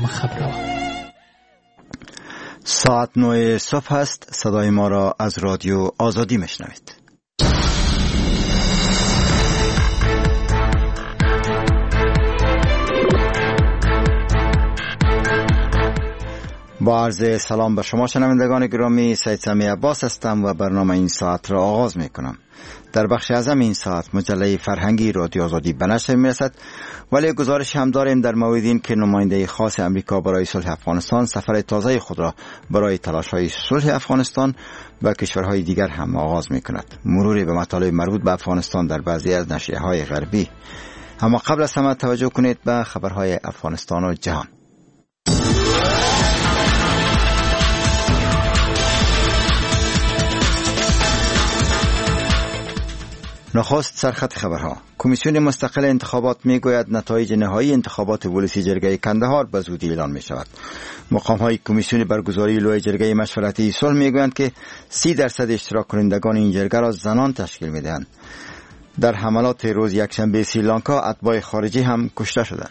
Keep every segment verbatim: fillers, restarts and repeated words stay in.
برنامه خبرها. ساعت نه صبح است. صدای ما را از رادیو آزادی میشنوید. با عرض سلام به شما شنوندگان گرامی، سید سمی عباس هستم و برنامه این ساعت را آغاز می کنم. در بخش اعظم این ساعت مجله فرهنگی رادیو آزادی به نشر می رسد، ولی گزارش هم داریم در مورد این که نماینده خاص امریکا برای صلح افغانستان سفر تازه خود را برای تلاش‌های صلح افغانستان و کشورهای دیگر هم آغاز می کند. مروری به مطالب مربوط به افغانستان در بعضی از نشریه‌های غربی. اما قبل از همه توجه کنید به خبرهای افغانستان و جهان. نخست سرخط خبرها. کمیسیون مستقل انتخابات میگوید نتایج نهایی انتخابات ولسی جرگه کندهار به زودی اعلان می شود. مقام های کمیسیون برگزاری لوی جرگه مشورتی صلح میگویند که سی درصد اشتراک کنندگان این جرگه را زنان تشکیل می دهند. در حملات روز یکشنبه سریلانکا اتباع خارجی هم کشته شدند.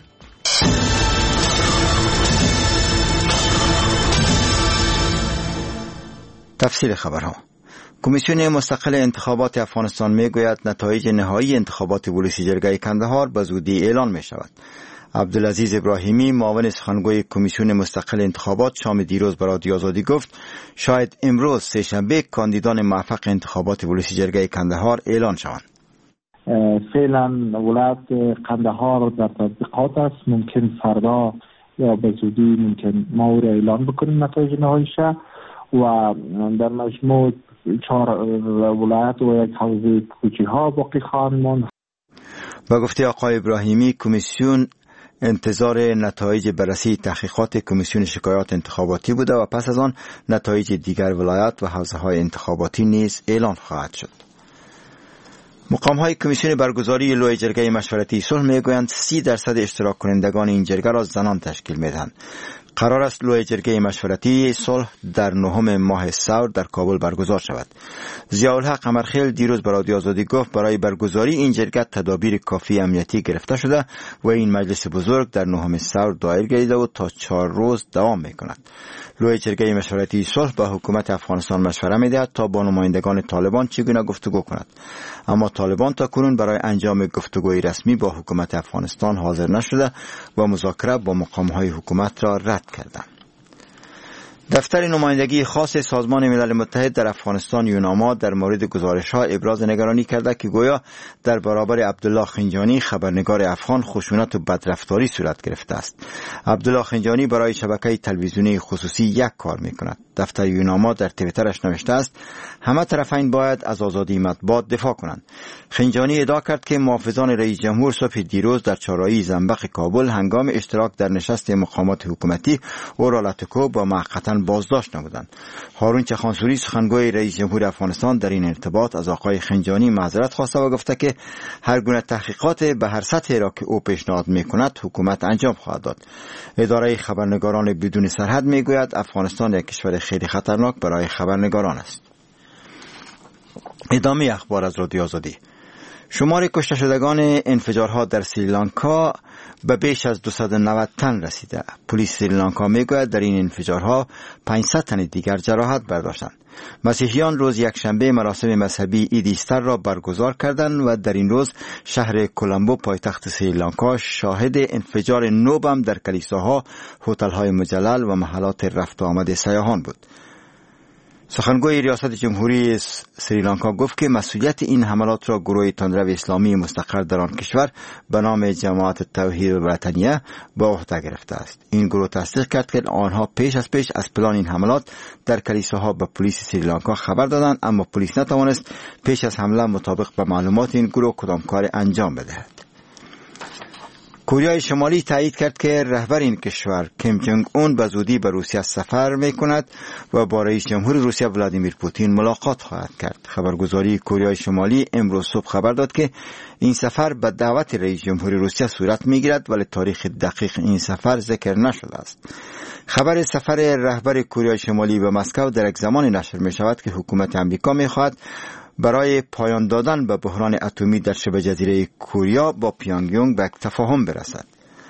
تفصیل خبرها. کمیسیون مستقل انتخابات افغانستان میگوید نتایج نهایی انتخابات ولسی جرگه کندهار به زودی اعلان می شود. عبدالعزیز ابراهیمی معاون سخنگوی کمیسیون مستقل انتخابات شام دیروز به رادیو آزادی گفت شاید امروز سه‌شنبه کاندیدان موفق انتخابات ولسی جرگه کندهار اعلان شوند. فعلا ولایت قندهار در تحقیقات است. ممکن فردا یا به زودی ممکن ما او را اعلان بکنیم نتایج نهاییش و در مجموع چهار ولایت و یک حوزه کوچی ها باقی خواهند ماند. با گفته آقای ابراهیمی کمیسیون انتظار نتایج بررسی تحقیقات کمیسیون شکایات انتخاباتی بوده و پس از آن نتایج دیگر ولایت و حوزه های انتخاباتی نیز اعلان خواهد شد. مقام های کمیسیون برگزاری لوی جرگه مشورتی صلح میگویند سی درصد اشتراک کنندگان این جرگه را زنان تشکیل میدهند. قرار است لوی جرگه مشورتی صلح در نهم ماه سور در کابل برگزار شود. ضیاءالحق قمرخیل دیروز به رادیو آزادی گفت برای برگزاری این جرگه تدابیر کافی امنیتی گرفته شده و این مجلس بزرگ در نهم سور دایر گردیده و تا چهار روز دوام میکند. لوی جرگه مشورتی صلح با حکومت افغانستان مشوره میدهد تا با نمایندگان طالبان چگونه گفتگو کند، اما طالبان تا کنون برای انجام گفتگوی رسمی با حکومت افغانستان حاضر نشده و مذاکره با مقام‌های حکومت را رد کردند. دفتر نمایندگی خاص سازمان ملل متحد در افغانستان یوناما در مورد گزارش‌ها ابراز نگرانی کرده که گویا در برابر عبدالله خنجانی خبرنگار افغان خشونت و بدرفتاری صورت گرفته است. عبدالله خنجانی برای شبکه تلویزیونی خصوصی یک کار می‌کند. دفتر یوناما در توییترش نوشته است همه طرفین باید از آزادی مطبوعات دفاع کنند. خنجانی ادعا کرد که محافظان رئیس جمهور صبح دیروز در چهارراهی زنبق کابل هنگام اشتراک در نشست مقامات حکومتی او را لطکو با موقتا بازداشت نمودند. هارون چخانسوری سخنگوی رئیس جمهور افغانستان در این ارتباط از آقای خنجانی معذرت خواسته و گفته که هر گونه تحقیقات به هر سطحی را که او پیشنهاد می‌کند حکومت انجام خواهد داد. اداره خبرنگاران بدون سرحد میگوید افغانستان یک کشور خیلی خطرناک برای خبرنگاران است. ادامه اخبار از رادیو آزادی. شمار کشته شدگان انفجارها در سریلانکا به بیش از دویست و نود تن رسیده. پلیس سریلانکا میگوید در این انفجارها پانصد تن دیگر جراحت برداشتند. مسیحیان روز یکشنبه مراسم مذهبی عید ایستر را برگزار کردند و در این روز شهر کولمبو پایتخت سریلانکا شاهد انفجار نو بم در کلیساها، هتل‌های مجلل و محلات رفت و آمد سیاحان بود. سخنگوی ریاست جمهوری سریلانکا گفت که مسئولیت این حملات را گروه تندرو اسلامی مستقر در آن کشور به نام جماعت توحید الوطنیه به عهده گرفته است. این گروه تصدیق کرد که آنها پیش از پیش از پلان این حملات در کلیساها به پلیس سریلانکا خبر دادند، اما پلیس نتوانست پیش از حمله مطابق به معلومات این گروه کدام کار انجام بدهد. کره شمالی تایید کرد که رهبر این کشور کیم جونگ اون به زودی به روسیه سفر میکند و با رئیس جمهور روسیه ولادیمیر پوتین ملاقات خواهد کرد. خبرگزاری کره شمالی امروز صبح خبر داد که این سفر به دعوت رئیس جمهور روسیه صورت میگیرد، ولی تاریخ دقیق این سفر ذکر نشده است. خبر سفر رهبر کره شمالی به مسکو در یک زمانی نشر می شود که حکومت امریکا می خواهد برای پایان دادن به بحران اتمی در شبه جزیره کره با پیونگیانگ به تفاهم برسد.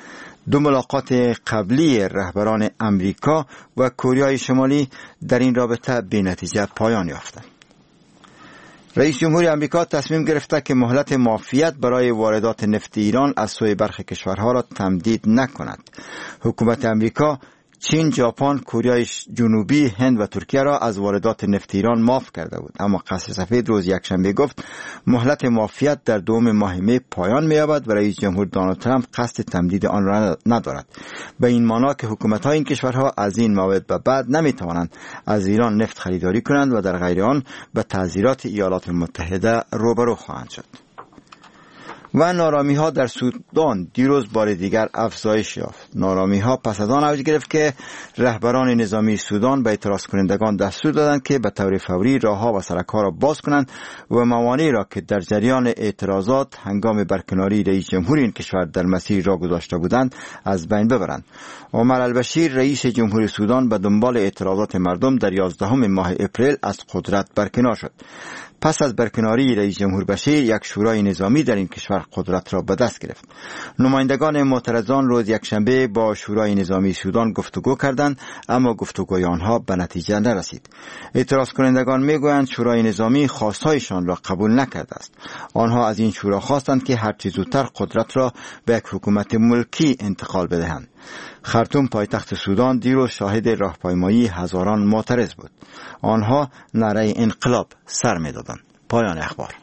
دو ملاقات قبلی رهبران امریکا و کره شمالی در این رابطه به نتیجه پایان یافتند. رئیس جمهور آمریکا تصمیم گرفته که مهلت معافیت برای واردات نفت ایران از سوی برخی کشورها را تمدید نکند. حکومت آمریکا چین، ژاپن، کره جنوبی، هند و ترکیه را از واردات نفت ایران معاف کرده بود، اما قصر سفید روز یکشنبه گفت مهلت معافیت در دوم ماه می پایان می‌یابد و رئیس جمهور دونالد ترامپ قصد تمدید آن را ندارد. به این معنی که حکومت‌های این کشورها از این موعد به بعد نمی‌توانند از ایران نفت خریداری کنند و در غیر آن به تعزیرات ایالات متحده روبرو خواهند شد. و نارامی ها در سودان دیروز بار دیگر افزایش یافت. نارامی ها پس از آن اوج گرفت که رهبران نظامی سودان به اعتراض کنندگان دستور دادند که به طور فوری راهها و سرک‌ها را باز کنند و موانعی را که در جریان اعتراضات هنگام برکناری رئیس جمهور این کشور در مسیر را گذاشته بودند از بین ببرند. عمر البشیر رئیس جمهور سودان به دنبال اعتراضات مردم در یازدهم ماه اپریل از قدرت برکنار شد. پس از برکناری رئیس جمهور بشیر یک شورای نظامی در این کشور قدرت را به دست گرفت. نمایندگان معترضان روز یکشنبه با شورای نظامی سودان گفتگو کردند، اما گفتگوی آنها به نتیجه نرسید. اعتراض کنندگان میگویند شورای نظامی خواستهایشان را قبول نکرده است. آنها از این شورا خواستند که هرچه زودتر قدرت را به یک حکومت ملکی انتقال بدهند. خرطوم پایتخت سودان دیروز شاهد راهپیمایی هزاران معترض بود. آنها نعره انقلاب سر می‌دادند. پایان اخبار.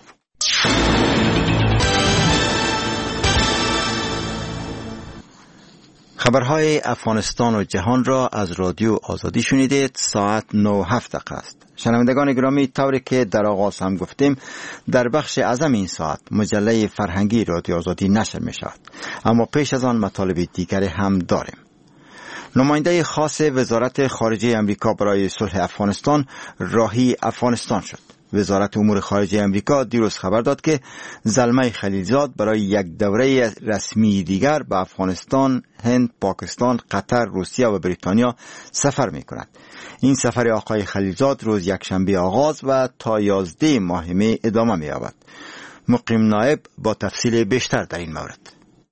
خبرهای افغانستان و جهان را از رادیو آزادی شنیدید. ساعت نه و هفت دقیقه است. شنوندگان گرامی، طوری که در آغاز هم گفتیم در بخش اعظم این ساعت مجله فرهنگی رادیو آزادی نشر می شود، اما پیش از آن مطالب دیگری هم داریم. نماینده خاص وزارت خارجه امریکا برای صلح افغانستان راهی افغانستان شد. وزارت امور خارجه امریکا دیروز خبر داد که زلمه خلیلزاد برای یک دوره رسمی دیگر به افغانستان، هند، پاکستان، قطر، روسیه و بریتانیا سفر می کند. این سفر آقای خلیلزاد روز یکشنبه آغاز و تا یازده ماه می ادامه می یابد. مقیم نایب با تفصیل بیشتر در این مورد.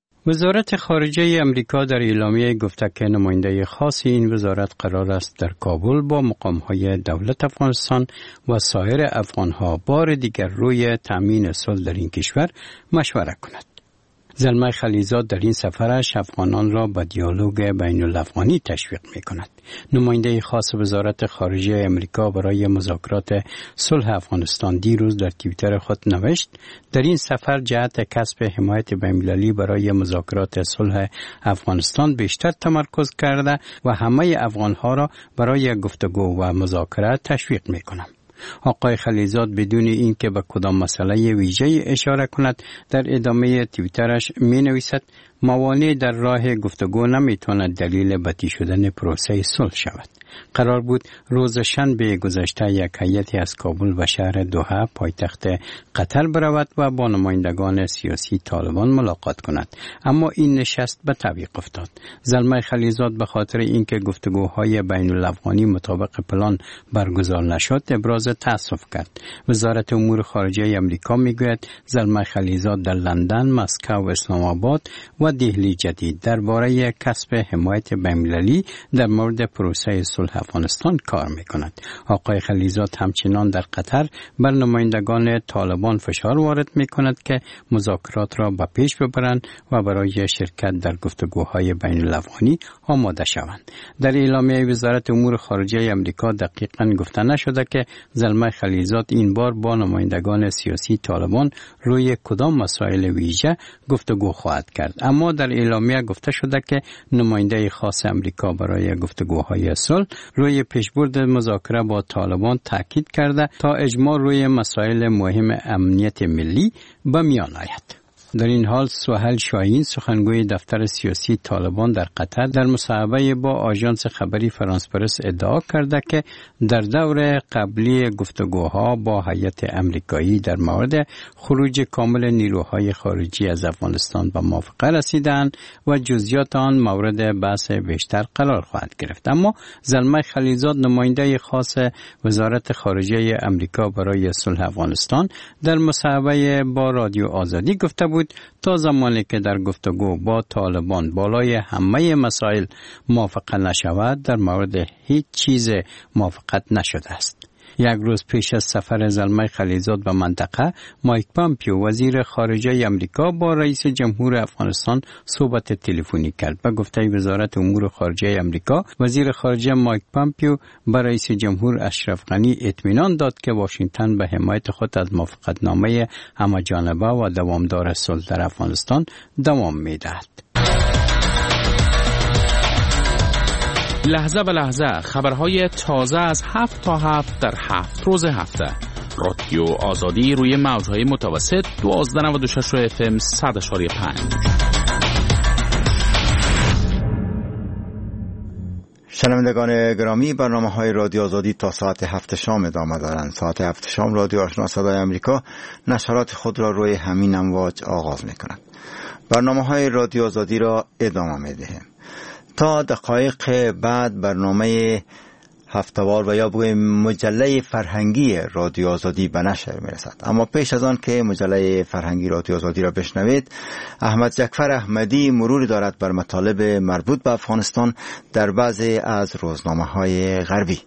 وزارت خارجه امریکا در اعلامیه گفته که نماینده خاص این وزارت قرار است در کابل با مقام‌های دولت افغانستان و سایر افغان‌ها بار دیگر روی تأمین صلح در این کشور مشوره کند. زلمه خلیلزاد در این سفرش افغانان را به دیالوگ بین الافغانی تشویق می کند. نماینده خاص وزارت خارجه امریکا برای مذاکرات صلح افغانستان دیروز در توییتر خود نوشت در این سفر جهت کسب حمایت بین‌المللی برای مذاکرات صلح افغانستان بیشتر تمرکز کرده و همه افغانها را برای گفتگو و مذاکره تشویق می کند. آقای خلیلزاد بدون اینکه به کدام مسئله ویژه اشاره کند در ادامه توییترش می نویسد موانع در راه گفتگو نمیتواند دلیل بدی شدن پروسه صلح شود. قرار بود روز شنبه گذشته یک هیئتی از کابل به شهر دوحه پایتخت قطر برود و با نمایندگان سیاسی طالبان ملاقات کند، اما این نشست به تعویق افتاد. زلمه خلیلزاد به خاطر اینکه گفتگوهای بین الافغانی مطابق پلان برگزار نشد ابراز تأسف کرد. وزارت امور خارجه امریکا میگوید زلمه خلیلزاد در لندن، مسکو و اسلام آباد و دهلی جدید درباره کسب حمایت بین‌المللی در مورد پروسه صلح افغانستان کار میکند. آقای خلیلزاد همچنان در قطر بر نمایندگان طالبان فشار وارد میکند که مذاکرات را به پیش ببرند و برای شرکت در گفتگوهای بین الافغانی آماده شوند. در اعلامیه وزارت امور خارجه امریکا دقیقاً گفته نشده که زلمه خلیلزاد این بار با نمایندگان سیاسی طالبان روی کدام مسائل ویژه گفتگو خواهد کرد، اما در اعلامیه گفته شده که نماینده خاص امریکا برای گفتگوهای صلح روی پیشبرد مذاکره با طالبان تاکید کرده تا اجماع روی مسائل مهم امنیت ملی به میان آید. در این حال سهیل شاهین سخنگوی دفتر سیاسی طالبان در قطر در مصاحبه با آژانس خبری فرانس پرس ادعا کرده که در دور قبلی گفتگوها با هیئت امریکایی در مورد خروج کامل نیروهای خارجی از افغانستان به موافقه رسیدند و جزئیات آن مورد بحث بیشتر قرار خواهد گرفت. اما زلمه خلیلزاد نماینده خاص وزارت خارجه امریکا برای صلح افغانستان در مصاحبه با رادیو آزادی گفته بود بود تا زمانی که در گفتگو با طالبان بالای همه مسائل موافقت نشود در مورد هیچ چیز موافقت نشده است. یک روز پیش از سفر زلمه خلیلزاد به منطقه، مایک پامپیو وزیر خارجه امریکا با رئیس جمهور افغانستان صحبت تلفنی کرد. به گفته وزارت امور خارجه امریکا، وزیر خارجه مایک پامپیو به رئیس جمهور اشرف غنی اطمینان داد که واشنگتن به حمایت خود از موافقتنامه همه‌جانبه و دوامدار صلح در افغانستان دوام می‌دهد. لحظه به لحظه خبرهای تازه از هفت تا هفت در هفت روز هفته. رادیو آزادی روی موجهای متوسط دوازده نود و شش اف ام صد اشاری پنج. شنوندگان گرامی، برنامه های رادیو آزادی تا ساعت هفت شام ادامه دارند. ساعت هفت شام رادیو آشنا صدای امریکا نشرات خود را روی همین امواج آغاز می کند. برنامه های رادیو آزادی را ادامه می دهیم. تا دقایق بعد برنامه هفته‌وار و یا بگویم مجله فرهنگی رادیو آزادی به نشر میرسد. اما پیش از آن که مجله فرهنگی رادیو آزادی را بشنوید، احمد جعفر احمدی مروری دارد بر مطالب مربوط به افغانستان در بعضی از روزنامه‌های غربی.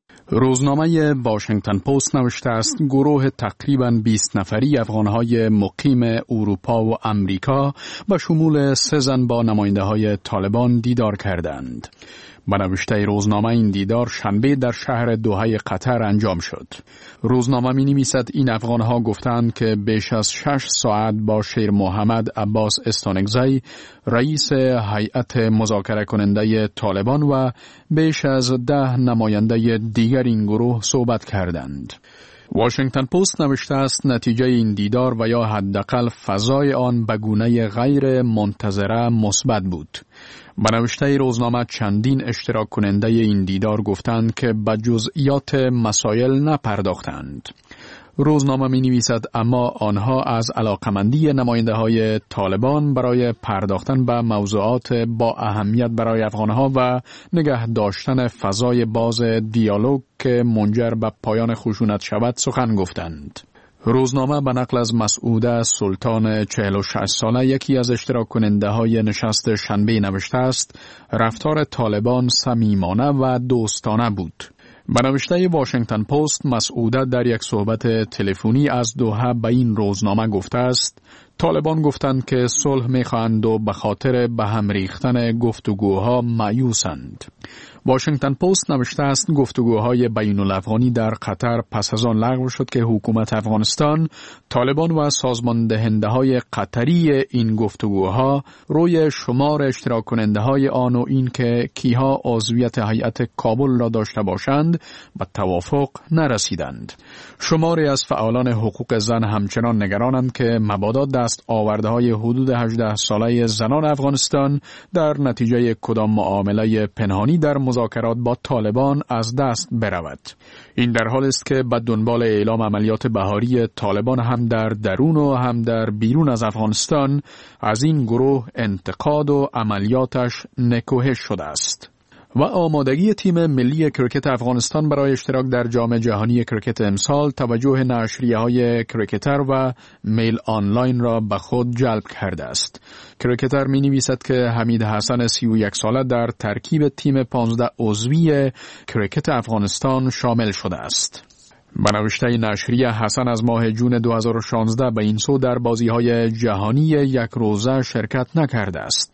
روزنامه واشنگتن پست نوشته است گروه تقریباً بیست نفری افغانهای مقیم اروپا و امریکا به شمول سه زن با نماینده‌های طالبان دیدار کردند. به نوشته روزنامه این دیدار شنبه در شهر دوحه قطر انجام شد. روزنامه می نویسد این افغانها گفتند که بیش از شش ساعت با شیر محمد عباس استانکزی رئیس هیئت مذاکره کننده طالبان و بیش از ده نماینده دیگر این گروه صحبت کردند. واشنگتن پست نوشته است نتیجه این دیدار و یا حداقل فضای آن به گونه غیر منتظره مثبت بود. به نوشته روزنامه چندین اشتراک کننده این دیدار گفتند که به جزئیات مسائل نپرداختند. روزنامه می نویسد اما آنها از علاقمندی نماینده های طالبان برای پرداختن به موضوعات با اهمیت برای افغانها و نگه داشتن فضای باز دیالوگ که منجر به پایان خشونت شود سخن گفتند. روزنامه به نقل از مسعوده سلطان چهل و شش ساله یکی از اشتراک کننده های نشست شنبه نوشته است رفتار طالبان صمیمانه و دوستانه بود. به نوشته واشنگتن پست مسعوده در یک صحبت تلفنی از دوحه به این روزنامه گفته است طالبان گفتند که صلح می‌خواهند و به خاطر به هم ریختن گفتگوها مایوسند. واشنگتن پست نوشته است گفتگوهای بین الافغانی در قطر پس از آن لغو شد که حکومت افغانستان، طالبان و سازمان دهنده های قطری این گفتگوها روی شمار اشتراک کننده های آن و این که کیها عضویت هیئت کابل را داشته باشند به توافق نرسیدند. شماری از فعالان حقوق زن همچنان نگرانند که مبادا دست آورده های حدود هجده ساله زنان افغانستان در نتیجه کدام معامله پنهانی در مذاکرات با طالبان از دست برود. این در حال است که به دنبال اعلام عملیات بهاری طالبان هم در درون و هم در بیرون از افغانستان از این گروه انتقاد و عملیاتش نکوهش شده است. و آمادگی تیم ملی کرکت افغانستان برای اشتراک در جام جهانی کرکت امسال توجه نشریه‌های کرکتر و میل آنلاین را به خود جلب کرده است. کرکتر می نویسد که حمید حسن سی و یک ساله در ترکیب تیم پانزده عضوی کرکت افغانستان شامل شده است. به نوشته نشریه حسن از ماه جون دو هزار و شانزده به این سو در بازی‌های جهانی یک روزه شرکت نکرده است.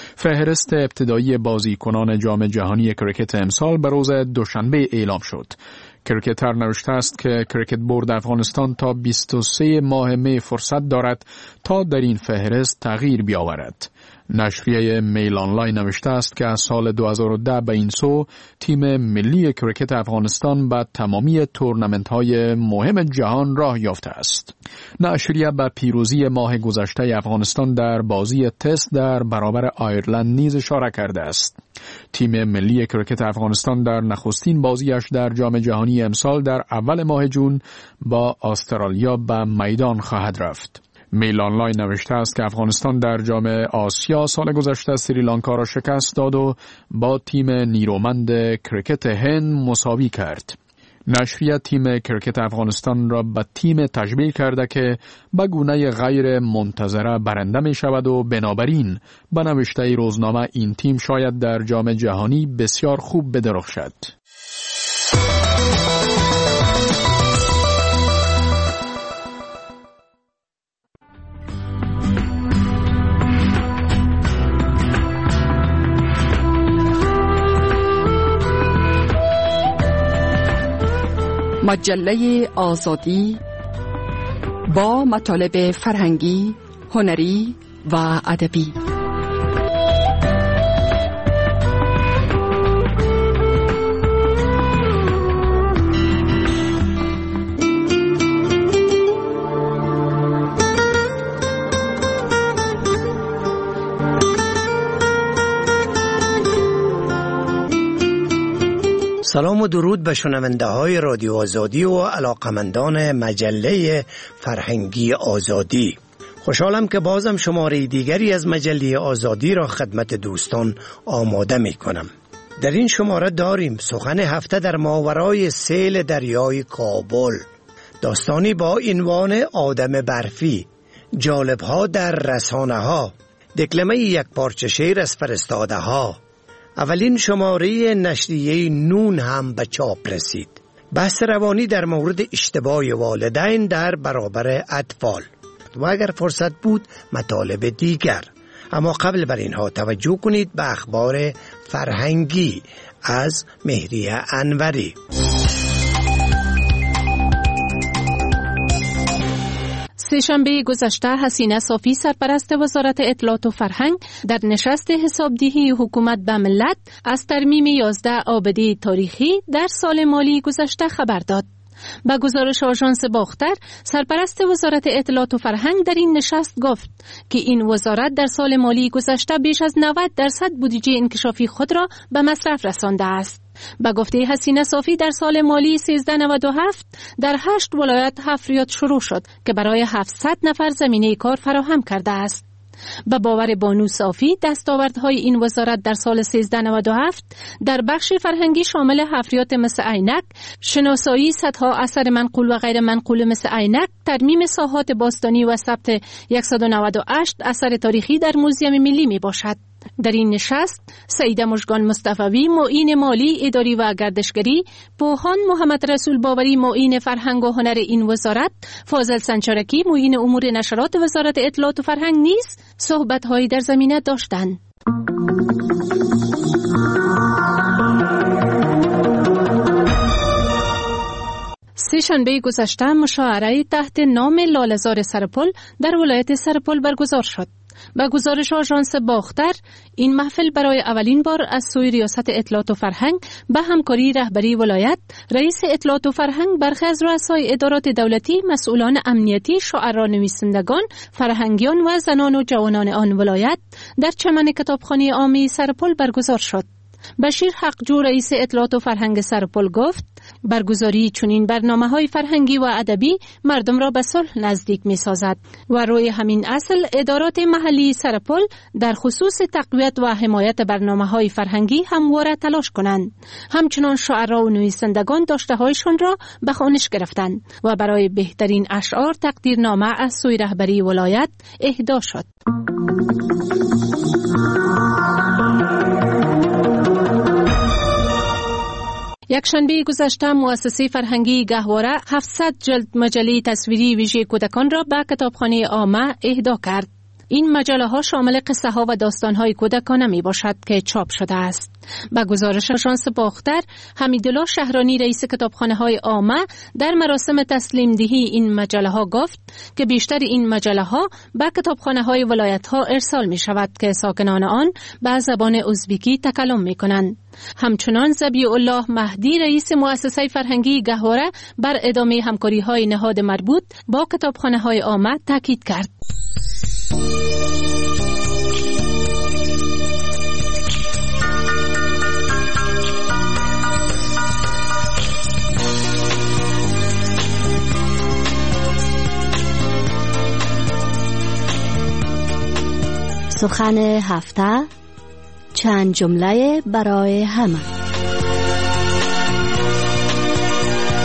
فهرست ابتدایی بازیکنان جام جهانی کرکت امسال به روز دوشنبه اعلام شد. کرکتر نوشته است که کرکت بورد افغانستان تا بیست و سه ماه می فرصت دارد تا در این فهرست تغییر بیاورد. نشریه میل آنلاین نوشته است که از سال دو هزار و ده به این سو تیم ملی کرکت افغانستان به تمامی تورنمنت‌های مهم جهان راه یافته است. نشریه به پیروزی ماه گذشته افغانستان در بازی تست در برابر آیرلند نیز اشاره کرده است. تیم ملی کرکت افغانستان در نخستین بازیش در جام جهانی امسال در اول ماه جون با استرالیا به میدان خواهد رفت. میل آنلاین نوشته است که افغانستان در جام آسیا سال گذشته سریلانکا را شکست داد و با تیم نیرومند کرکت هند مساوی کرد. نشریه تیم کرکت افغانستان را به تیم تشبیه کرده که به گونه غیر منتظره برنده می شود و بنابراین به نوشته روزنامه این تیم شاید در جام جهانی بسیار خوب بدرخشد. مجله آزادی با مطالب فرهنگی، هنری و ادبی. سلام و درود به شنونده های رادیو آزادی و علاقمندان مجله فرهنگی آزادی. خوشحالم که بازم شماره دیگری از مجله آزادی را خدمت دوستان آماده می کنم. در این شماره داریم سخن هفته در ماورای سیل دریای کابل، داستانی با عنوان آدم برفی، جالب‌ها در رسانه ها، دکلمه یک پارچه شعر از فرستاده ها. اولین شماره نشریه نون هم به چاپ رسید. بحث روانی در مورد اشتباه والدین در برابر اطفال و اگر فرصت بود مطالب دیگر. اما قبل بر اینها توجه کنید به اخبار فرهنگی از مهریه انوری. سه‌شنبه گذشته حسینه صافی سرپرست وزارت اطلاعات و فرهنگ در نشست حسابدهی حکومت به ملت از ترمیم یازده آبده تاریخی در سال مالی گذشته خبر داد. با گزارش آژانس باختر، سرپرست وزارت اطلاعات و فرهنگ در این نشست گفت که این وزارت در سال مالی گذشته بیش از نود درصد بودجه انکشافی خود را به مصرف رسانده است. با گفته حسینه صافی در سال مالی سیزده نود و هفت در هشت ولایت حفریات شروع شد که برای هفتصد نفر زمینه کار فراهم کرده است. به باور بانو صافی دستاوردهای این وزارت در سال سیزده نود و هفت در بخش فرهنگی شامل حفریات مثل عینک، شناسایی صدها اثر منقول و غیر منقول مثل عینک، ترمیم ساحات باستانی و ثبت صد و نود و هشت اثر تاریخی در موزیم ملی می باشد. در این نشست سیده مژگان مصطفوی معین مالی، اداری و گردشگری، پوهان محمد رسول باوری معین فرهنگ و هنر این وزارت، فاضل سنچرکی معین امور نشرات وزارت اطلاعات و فرهنگ نیز صحبت‌هایی در زمینه داشتند. سه‌شنبه گذشته مشاعره تحت نام لاله‌زار سرپل در ولایت سرپل برگزار شد. با گزارش آژانس باختر، این محفل برای اولین بار از سوی ریاست اطلاعات و فرهنگ به همکاری رهبری ولایت، رئیس اطلاعات و فرهنگ، برخی از رؤسای ادارات دولتی، مسئولان امنیتی، شاعران، نویسندگان، فرهنگیان و زنان و جوانان آن ولایت در چمن کتابخانه عامی سرپل برگزار شد. بشیر حقجو رئیس اطلاعات و فرهنگ سرپل گفت برگزاری چنین برنامه‌های فرهنگی و ادبی مردم را به صلح نزدیک می‌سازد و روی همین اصل ادارات محلی سرپل در خصوص تقویت و حمایت برنامه‌های فرهنگی همواره تلاش کنند. همچنان شاعران و نویسندگان داشته‌هایشان را به خوانش گرفتند و برای بهترین اشعار تقدیرنامه از سوی رهبری ولایت اهدا شد. یک شنبه گذشته مؤسسه فرهنگی گهواره هفتصد جلد مجله تصویری ویژه کودکان را به کتابخانه عامه اهدا کرد. این مجله ها شامل قصه ها و داستان های کودکانه می باشد که چاپ شده است. با گزارش آژانس باختر، حمیدالله شهرانی رئیس کتابخانه های عامه در مراسم تسلیم دهی این مجله ها گفت که بیشتر این مجله ها به کتابخانه های ولایت ها ارسال می شود که ساکنان آن به زبان ازبکی تکلم می کنند. همچنان ذبیح الله مهدی رئیس مؤسسه فرهنگی گهواره بر ادامه همکاری های نهاد مربوط با کتابخانه های عامه تاکید کرد. سخن هفته، چند جمله برای همه.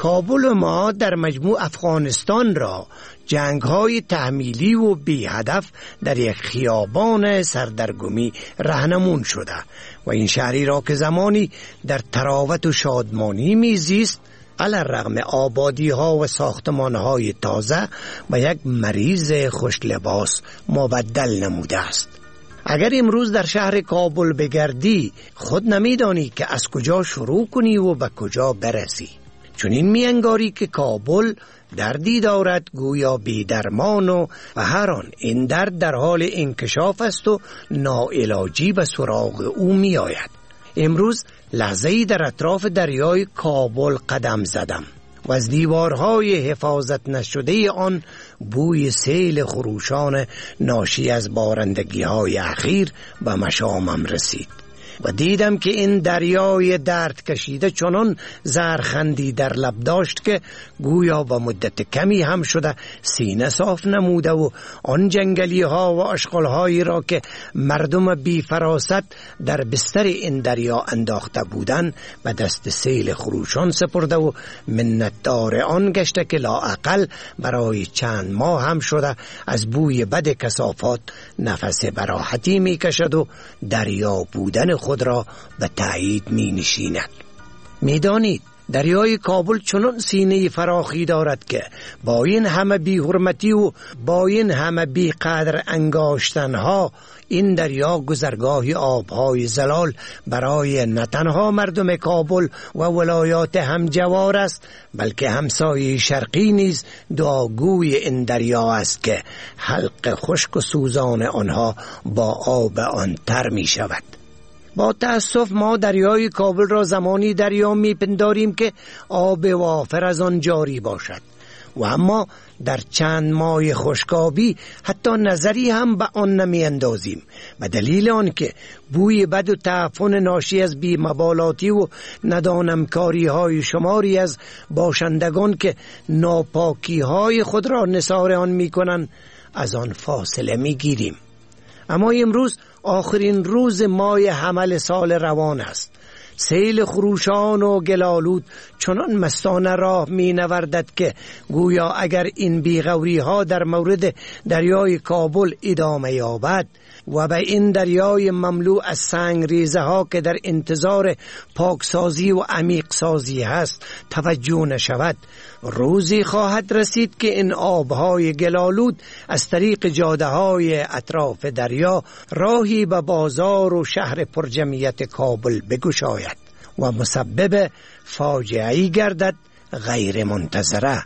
کابل ما در مجموع افغانستان را جنگ‌های تحمیلی و بی هدف در یک خیابان سردرگمی رهنمون شده و این شهری را که زمانی در تراوت و شادمانی میزیست علی الرغم آبادی ها و ساختمان های تازه و یک مریض خوش لباس مبدل نموده است. اگر امروز در شهر کابل بگردی خود نمیدانی که از کجا شروع کنی و به کجا برسی، چون این میانگاری که کابل دردی دارد گویا بی درمان و هر آن این درد در حال انکشاف است و ناعلاجی به سراغ او می آید. امروز لحظه‌ای در اطراف دریای کابل قدم زدم و از دیوارهای حفاظت نشده آن بوی سیل خروشان ناشی از بارندگی‌های اخیر به مشامم رسید و دیدم که این دریای درد کشیده چنان زهرخندی در لب داشت که گویا با مدت کمی هم شده سینه صاف نموده و آن جنگلی ها و اشغال هایی را که مردم بی فراست در بستر این دریا انداخته بودند به دست سیل خروشان سپرده و منتدار آن گشته که لااقل برای چند ماه هم شده از بوی بد کثافات نفس براحتی می کشد و دریا بودن خود را به تایید می نشیند. می دانید دریای کابل چنان سینه فراخی دارد که با این همه بی حرمتی و با این همه بی قدر انگاشتن ها این دریا گذرگاه آبهای زلال برای نه تنها مردم کابل و ولایات همجوار است بلکه همسایه شرقی نیز دعاگوی این دریا است که حلق خشک و سوزان آنها با آب آن تر می شود. با تأسف ما دریای کابل را زمانی دریا میپنداریم که آب وافر از آن جاری باشد و اما در چند ماه خشکابی حتی نظری هم به آن نمی اندازیم به دلیل آن که بوی بد و تعفن ناشی از بی‌مبالاتی و ندانمکاری های شماری از باشندگان که ناپاکی های خود را نثار آن می کنند از آن فاصله می گیریم. اما امروز آخرین روز ماه حمل سال روان است. سیل خروشان و گلالود چنان مستانه راه می نوردد که گویا اگر این بیغوری ها در مورد دریای کابل ادامه یابد و به این دریای مملو از سنگ ریزه ها که در انتظار پاکسازی و عمیق سازی هست توجه نشود، روزی خواهد رسید که این آبهای گلالود از طریق جاده های اطراف دریا راهی به بازار و شهر پرجمعیت کابل بگشاید و مسبب فاجعه‌ای گردد غیر منتظره.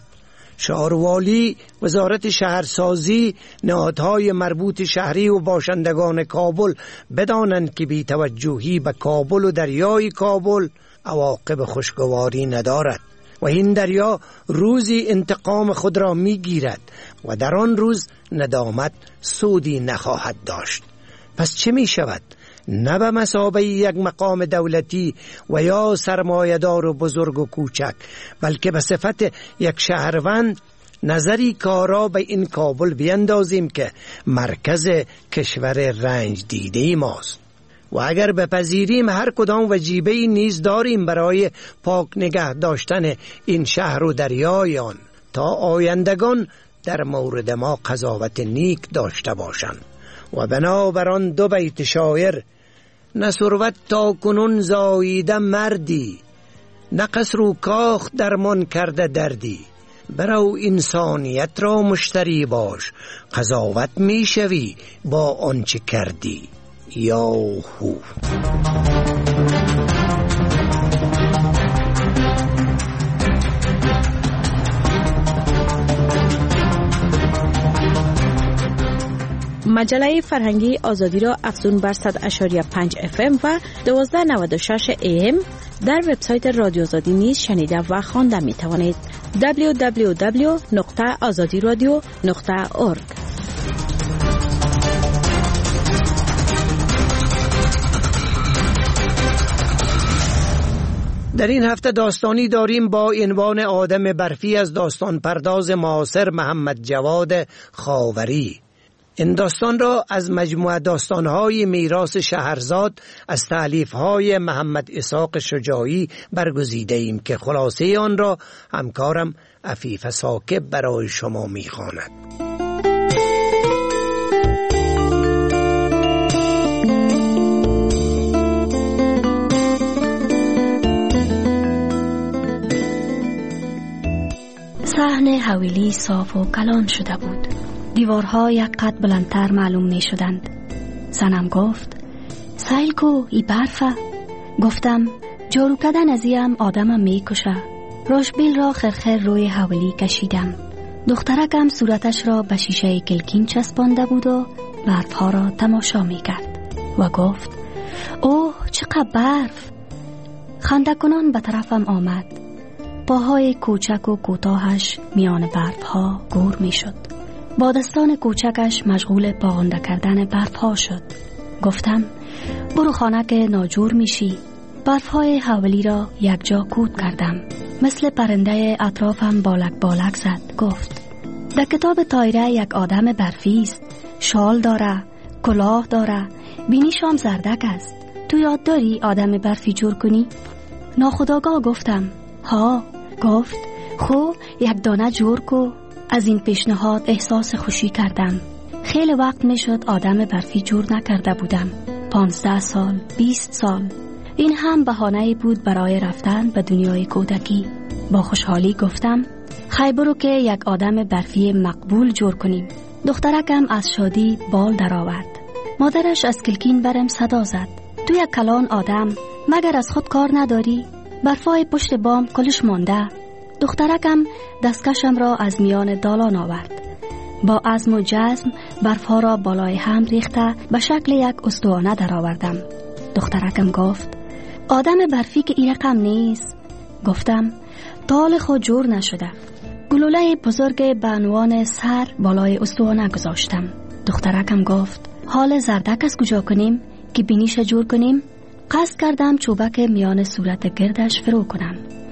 شهروالی، وزارت شهرسازی، نهادهای مربوط شهری و باشندگان کابل بدانند که بی توجهی به کابل و دریای کابل عواقب خوشگواری ندارد و این دریا روزی انتقام خود را می گیرد و در آن روز ندامت سودی نخواهد داشت. پس چه می شود؟ نه به مثابه یک مقام دولتی و یا سرمایه‌دار و بزرگ و کوچک، بلکه به صفت یک شهروند نظری کارا به این کابل بیندازیم که مرکز کشور رنج دیده ماست و اگر بپذیریم هر کدام وجیبه‌ای نیز داریم برای پاک نگه داشتن این شهر و دریای آن تا آیندگان در مورد ما قضاوت نیک داشته باشند. و بنابراین دو بیت شاعر: نه ثروت تا کنون زاییده مردی، نه قصر و کاخ درمان کرده دردی، برو انسانیت را مشتری باش، قضاوت می شوی با آنچه کردی. یاهو. مجله فرهنگی آزادی را افزون بر صد و پنج و پنج اف ام و دوازده نود و شش ای ام در وبسایت رادیو آزادی نیز شنیده و خوانده می توانید. دبلیو دبلیو دبلیو نقطه آزادی رادیو نقطه اورگ. در این هفته داستانی داریم با عنوان آدم برفی از داستان پرداز معاصر محمد جواد خاوری. این داستان را از مجموعه داستان‌های میراث شهرزاد از تألیف‌های محمد اسحاق شجاعی برگزیده ایم که خلاصه آن را همکارم عفیف ثاقب برای شما می‌خواند. صحن حویلی صاف و کلان شده بود. دیوارها یک قد بلندتر معلوم می شدند. زنم گفت سیل کو ای برفه. گفتم جارو کردن ازیم آدمم می کشه. روشبیل را خرخر روی حویلی کشیدم. دخترکم صورتش را به شیشه کلکین چسبانده بود و برفها را تماشا می کرد و گفت اوه چقدر برف. خنده کنان به طرفم آمد. پاهای کوچک و کوتاهش میان برفها گور می شد. با دستان کوچکش مشغول پاغنده کردن برفها شد. گفتم برو خانه که ناجور میشی. برفهای حولی را یک جا کود کردم. مثل پرنده اطرافم بالک بالک زد. گفت در کتاب تایره یک آدم برفی است. شال داره، کلاه داره، بینیشام زردک است. تو یاد داری آدم برفی جور کنی؟ ناخودآگاه گفتم ها. گفت خو یک دانه جور کو. از این پیشنهاد احساس خوشی کردم. خیلی وقت می شد آدم برفی جور نکرده بودم. پانزده سال، بیست سال. این هم بهانه‌ای بود برای رفتن به دنیای کودکی. با خوشحالی گفتم خی برو که یک آدم برفی مقبول جور کنیم. دخترکم از شادی بال درآورد. مادرش از کلکین برم صدا زد تو یک کلان آدم مگر از خود کار نداری؟ برفای پشت بام کلش مانده. دخترکم دستکشم را از میان دالان آورد. با عزم و جزم برفها را بالای هم ریخته به شکل یک استوانه در آوردم. دخترکم گفت آدم برفی که این رقم نیست. گفتم طال خود جور نشده. گلوله بزرگ به عنوان سر بالای استوانه گذاشتم. دخترکم گفت حال زردک از کجا کنیم که بینیش جور کنیم؟ قصد کردم چوبک میان صورت گردش فرو کنم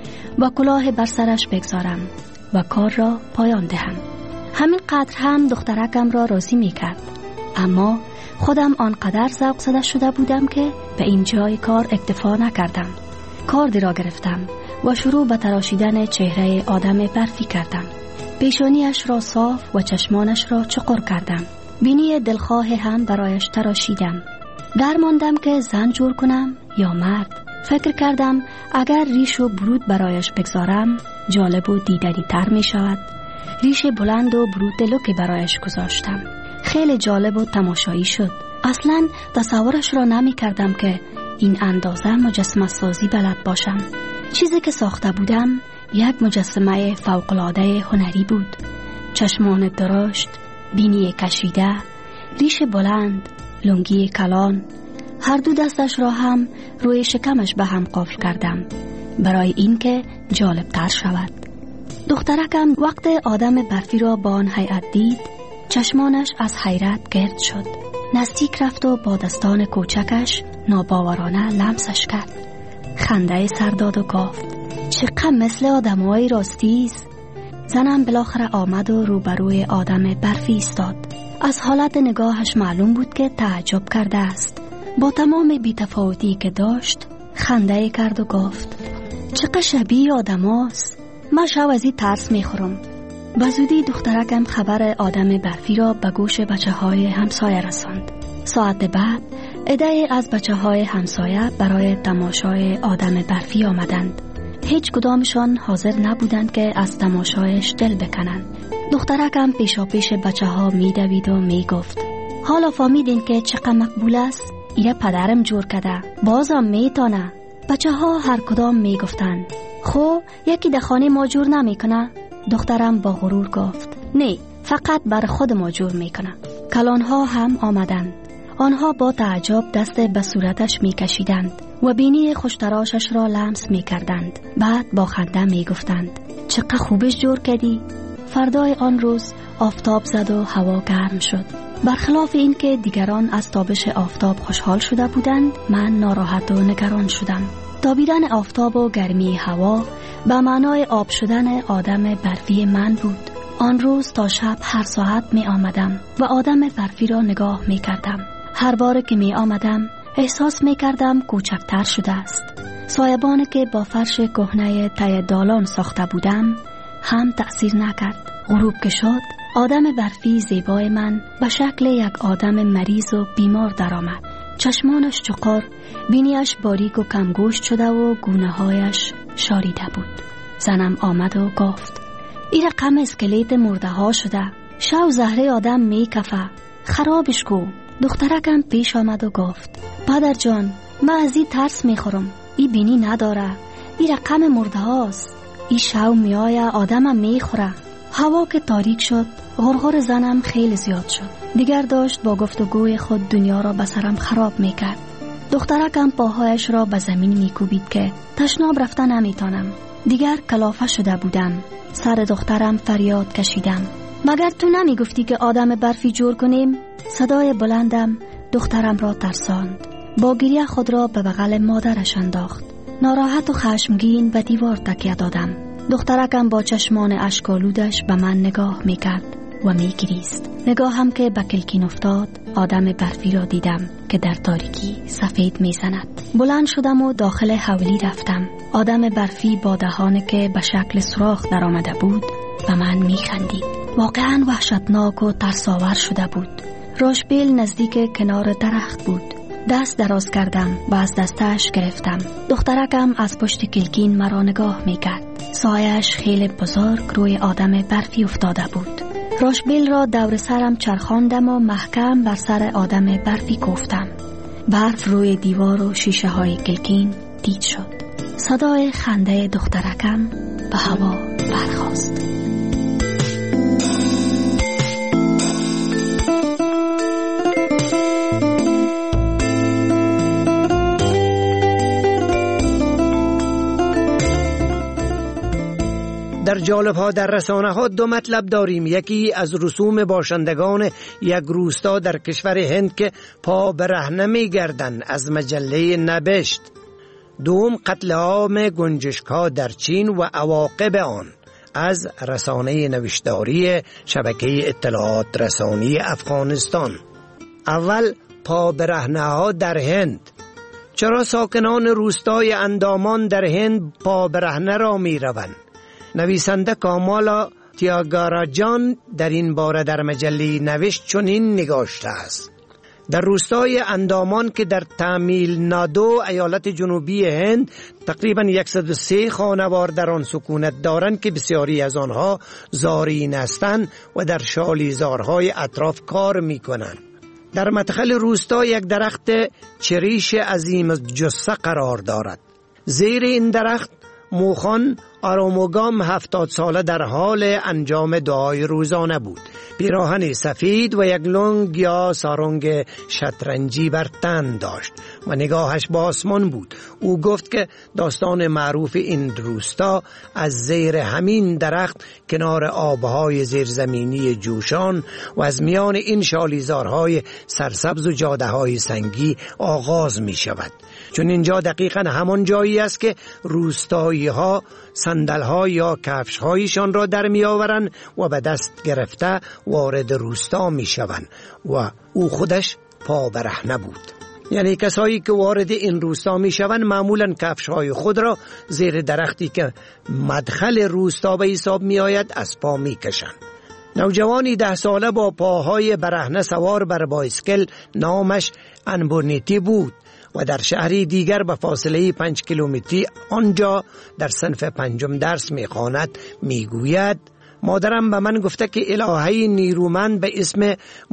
و کلاه بر سرش بگذارم و کار را پایان دهم. همین قدر هم دخترکم را راضی می کرد. اما خودم آنقدر ذوق زده شده بودم که به این جای کار اکتفا نکردم. کاردی را گرفتم و شروع به تراشیدن چهره آدم برفی کردم. پیشانیش را صاف و چشمانش را چقر کردم. بینی دلخواه هم برایش تراشیدم. در ماندم که زن جور کنم یا مرد. فکر کردم اگر ریش و برود برایش بگذارم جالب و دیدنی تر می شود. ریش بلند و برود لوکی برایش گذاشتم. خیلی جالب و تماشایی شد. اصلا تصورش را نمی کردم که این اندازه مجسمه سازی بلد باشم. چیزی که ساخته بودم یک مجسمه فوق‌العاده هنری بود. چشمان درشت، بینی کشیده، ریش بلند، لنگی کلان. هر دو دستش را هم روی شکمش به هم قفل کردم برای اینکه جالب تر شود. دخترکم وقت آدم برفی را با آن هیئت دید چشمانش از حیرت گرد شد. نزدیک رفت و با دستان کوچکش ناباورانه لمسش کرد. خنده سر داد و گفت چقدر مثل آدمای راستیست. زنم بالاخره آمد و روبروی آدم برفی ایستاد. از حالت نگاهش معلوم بود که تعجب کرده است. با تمام بی‌تفاوتی که داشت خنده کرد و گفت چقدر شبیه آدم هاست. من شو از این ترس میخورم. به زودی دخترکم خبر آدم برفی را به گوش بچه های همسایه رساند. ساعت بعد عده از بچه های همسایه برای تماشای آدم برفی آمدند. هیچ کدامشان حاضر نبودند که از تماشایش دل بکنند. دخترکم پیشا پیش بچه ها می دوید و می گفت حالا فهمیدین که چقدر مقبول است؟ ایره پدرم جور کده بازم میتانه. بچه ها هر کدام می گفتند خو یکی در خانه ما جور نمی کنه؟ دخترم با غرور گفت نه فقط بر خود ما جور می کنه. کلانها هم آمدند. آنها با تعجب دست به صورتش می کشیدند و بینی خوشتراشش را لمس می کردند. بعد با خنده می گفتند چقدر خوبش جور کردی. فردای آن روز آفتاب زد و هوا گرم شد. برخلاف این که دیگران از تابش آفتاب خوشحال شده بودند من ناراحت و نگران شدم. تابیدن آفتاب و گرمی هوا به معنای آب شدن آدم برفی من بود. آن روز تا شب هر ساعت می آمدم و آدم برفی را نگاه می کردم. هر بار که می آمدم احساس می کردم کوچکتر شده است. سایبانی که با فرش کهنه ته دالان ساخته بودم هم تأثیر نکرد. غروب که شد آدم برفی زیبای من به شکل یک آدم مریض و بیمار درآمد. چشمانش چقر، بینیش باریک و کمگوشت شده و گونه‌هایش شاریده بود. زنم آمد و گفت این رقم اسکلیت مرده ها شده، شو زهره آدم می کفه، خرابش کو. دخترکم پیش آمد و گفت پدر جان من از این ترس می خورم، ای بینی نداره، این رقم مرده هاست، ای شو می آیه آدمم می خوره. هوا که تاریک شد غرغر زنم خیلی زیاد شد. دیگر داشت با گفتگوی خود دنیا را به سرم خراب می کرد. دخترکم پاهایش را به زمین می کوبید که تشناب رفتن نمی تانم. دیگر کلافه شده بودم. سر دخترم فریاد کشیدم مگر تو نمی گفتی که آدم برفی جور کنیم؟ صدای بلندم دخترم را ترساند. با گریه خود را به بغل مادرش انداخت. ناراحت و خشمگین به دیوار تکیه دادم. دخترکم با چشمان اشک‌آلودش به من نگاه می کرد و می گریست. نگاهم که به کلکین افتاد آدم برفی را دیدم که در تاریکی سفید می زند. بلند شدم و داخل حولی رفتم. آدم برفی با دهانی که به شکل سوراخ در آمده بود به من می خندید. واقعا وحشتناک و ترساور شده بود. راشبیل نزدیک کنار درخت بود. دست دراز کردم و از دستش گرفتم. دخترکم از پشت کلکین مرا نگاه می کرد. سایش خیلی بزرگ روی آدم برفی افتاده بود. راشبیل را دور سرم چرخاندم و محکم بر سر آدم برفی کوفتم. برف روی دیوار و شیشه های کلکین دید شد. صدای خنده دخترکم به هوا برخاست. در جالب ها در رسانه ها دو مطلب داریم. یکی از رسوم باشندگان یک روستا در کشور هند که پا برهنه می گردن از مجله نبشت. دوم قتل عام گنجشک ها در چین و عواقب آن از رسانه نوشتاری شبکه اطلاعات رسانی افغانستان. اول پا برهنه ها در هند. چرا ساکنان روستای اندامان در هند پا برهنه را می روند؟ نویسنده کامالا تیاگاراجان در این باره در مجله نوشت چنین نگاشته است. در روستای اندامان که در تامیل نادو ایالت جنوبی هند تقریبا صد و سه خانوار در آن سکونت دارند که بسیاری از آنها زارعین هستند و در شالیزارهای اطراف کار می کنند. در مدخل روستا یک درخت چریش عظیم جثه قرار دارد. زیر این درخت موخان آراموگام هفتاد ساله در حال انجام دعای روزانه بود. پیراهن سفید و یک لنگ یا سارنگ شطرنجی بر تن داشت و نگاهش به آسمان بود. او گفت که داستان معروف این روستا از زیر همین درخت کنار آبهای زیرزمینی جوشان و از میان این شالیزارهای سرسبز و جاده‌های سنگی آغاز می شود. چون اینجا دقیقاً همان جایی است که روستایی ها صندل ها یا کفش هایشان را در می آورند و به دست گرفته وارد روستا می شوند و او خودش پا برهنه بود. یعنی کسایی که وارد این روستا می شوند معمولاً کفش های خود را زیر درختی که مدخل روستا به حساب می آید از پا می کشند. نوجوانی ده ساله با پاهای برهنه سوار بر بایسکل نامش انبونیتی بود و در شهری دیگر به فاصله پنج کیلومتری آنجا در صنف پنجم درس می‌خواند. میگوید مادرم به من گفته که الهه‌ای نیرومند به اسم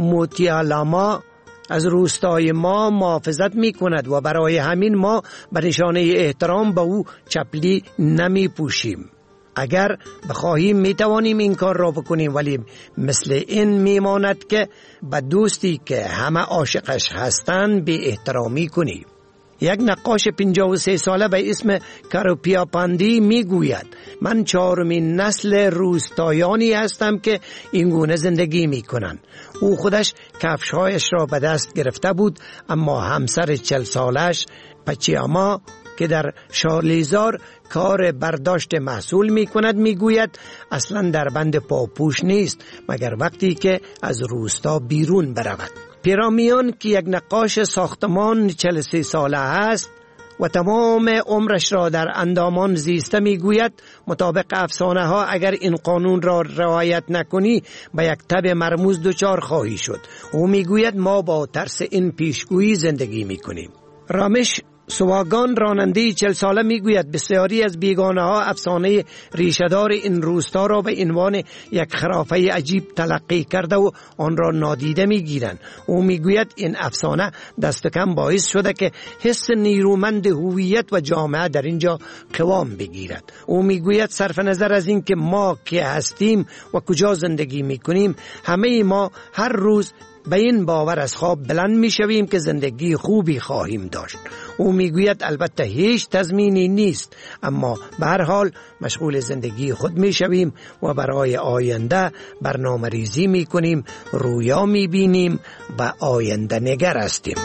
موتیالاما از روستای ما محافظت می‌کند و برای همین ما به نشانه احترام به او چپلی نمی‌پوشیم. اگر بخواهیم میتوانیم این کار را بکنیم، ولی مثل این میماند که به دوستی که همه عاشقش هستند بی احترامی کنیم. یک نقاش پنجاه و سه ساله به اسم کاروپیا پاندی میگوید من چهارمین نسل روستایانی هستم که این گونه زندگی میکنند. او خودش کفشهایش را به دست گرفته بود، اما همسر چل سالش پچیاما که در شارلیزار کار برداشت محصول می کند می گوید اصلا در بند پاپوش نیست مگر وقتی که از روستا بیرون برود. پیرامیان که یک نقاش ساختمان چهل و سه ساله است و تمام عمرش را در اندامان زیسته می گوید مطابق افسانه ها اگر این قانون را رعایت نکنی به یک تب مرموز دچار خواهی شد. او می گوید ما با ترس این پیشگویی زندگی می کنیم. رامش سواگان راننده چل ساله می گوید بسیاری از بیگانه ها افسانه ریشه‌دار این روستا را به عنوان یک خرافه عجیب تلقی کرده و آن را نادیده می گیرند. او می گوید این افسانه دست کم باعث شده که حس نیرومند هویت و جامعه در اینجا قوام بگیرد. او می گوید صرف نظر از این که ما که هستیم و کجا زندگی می کنیم، همه ما هر روز به این باور از خواب بلند می شویم که زندگی خوبی خواهیم داشت. او می گوید البته هیچ تضمینی نیست، اما به هر حال مشغول زندگی خود می شویم و برای آینده برنامه ریزی می کنیم، رویا می بینیم و آینده نگر هستیم.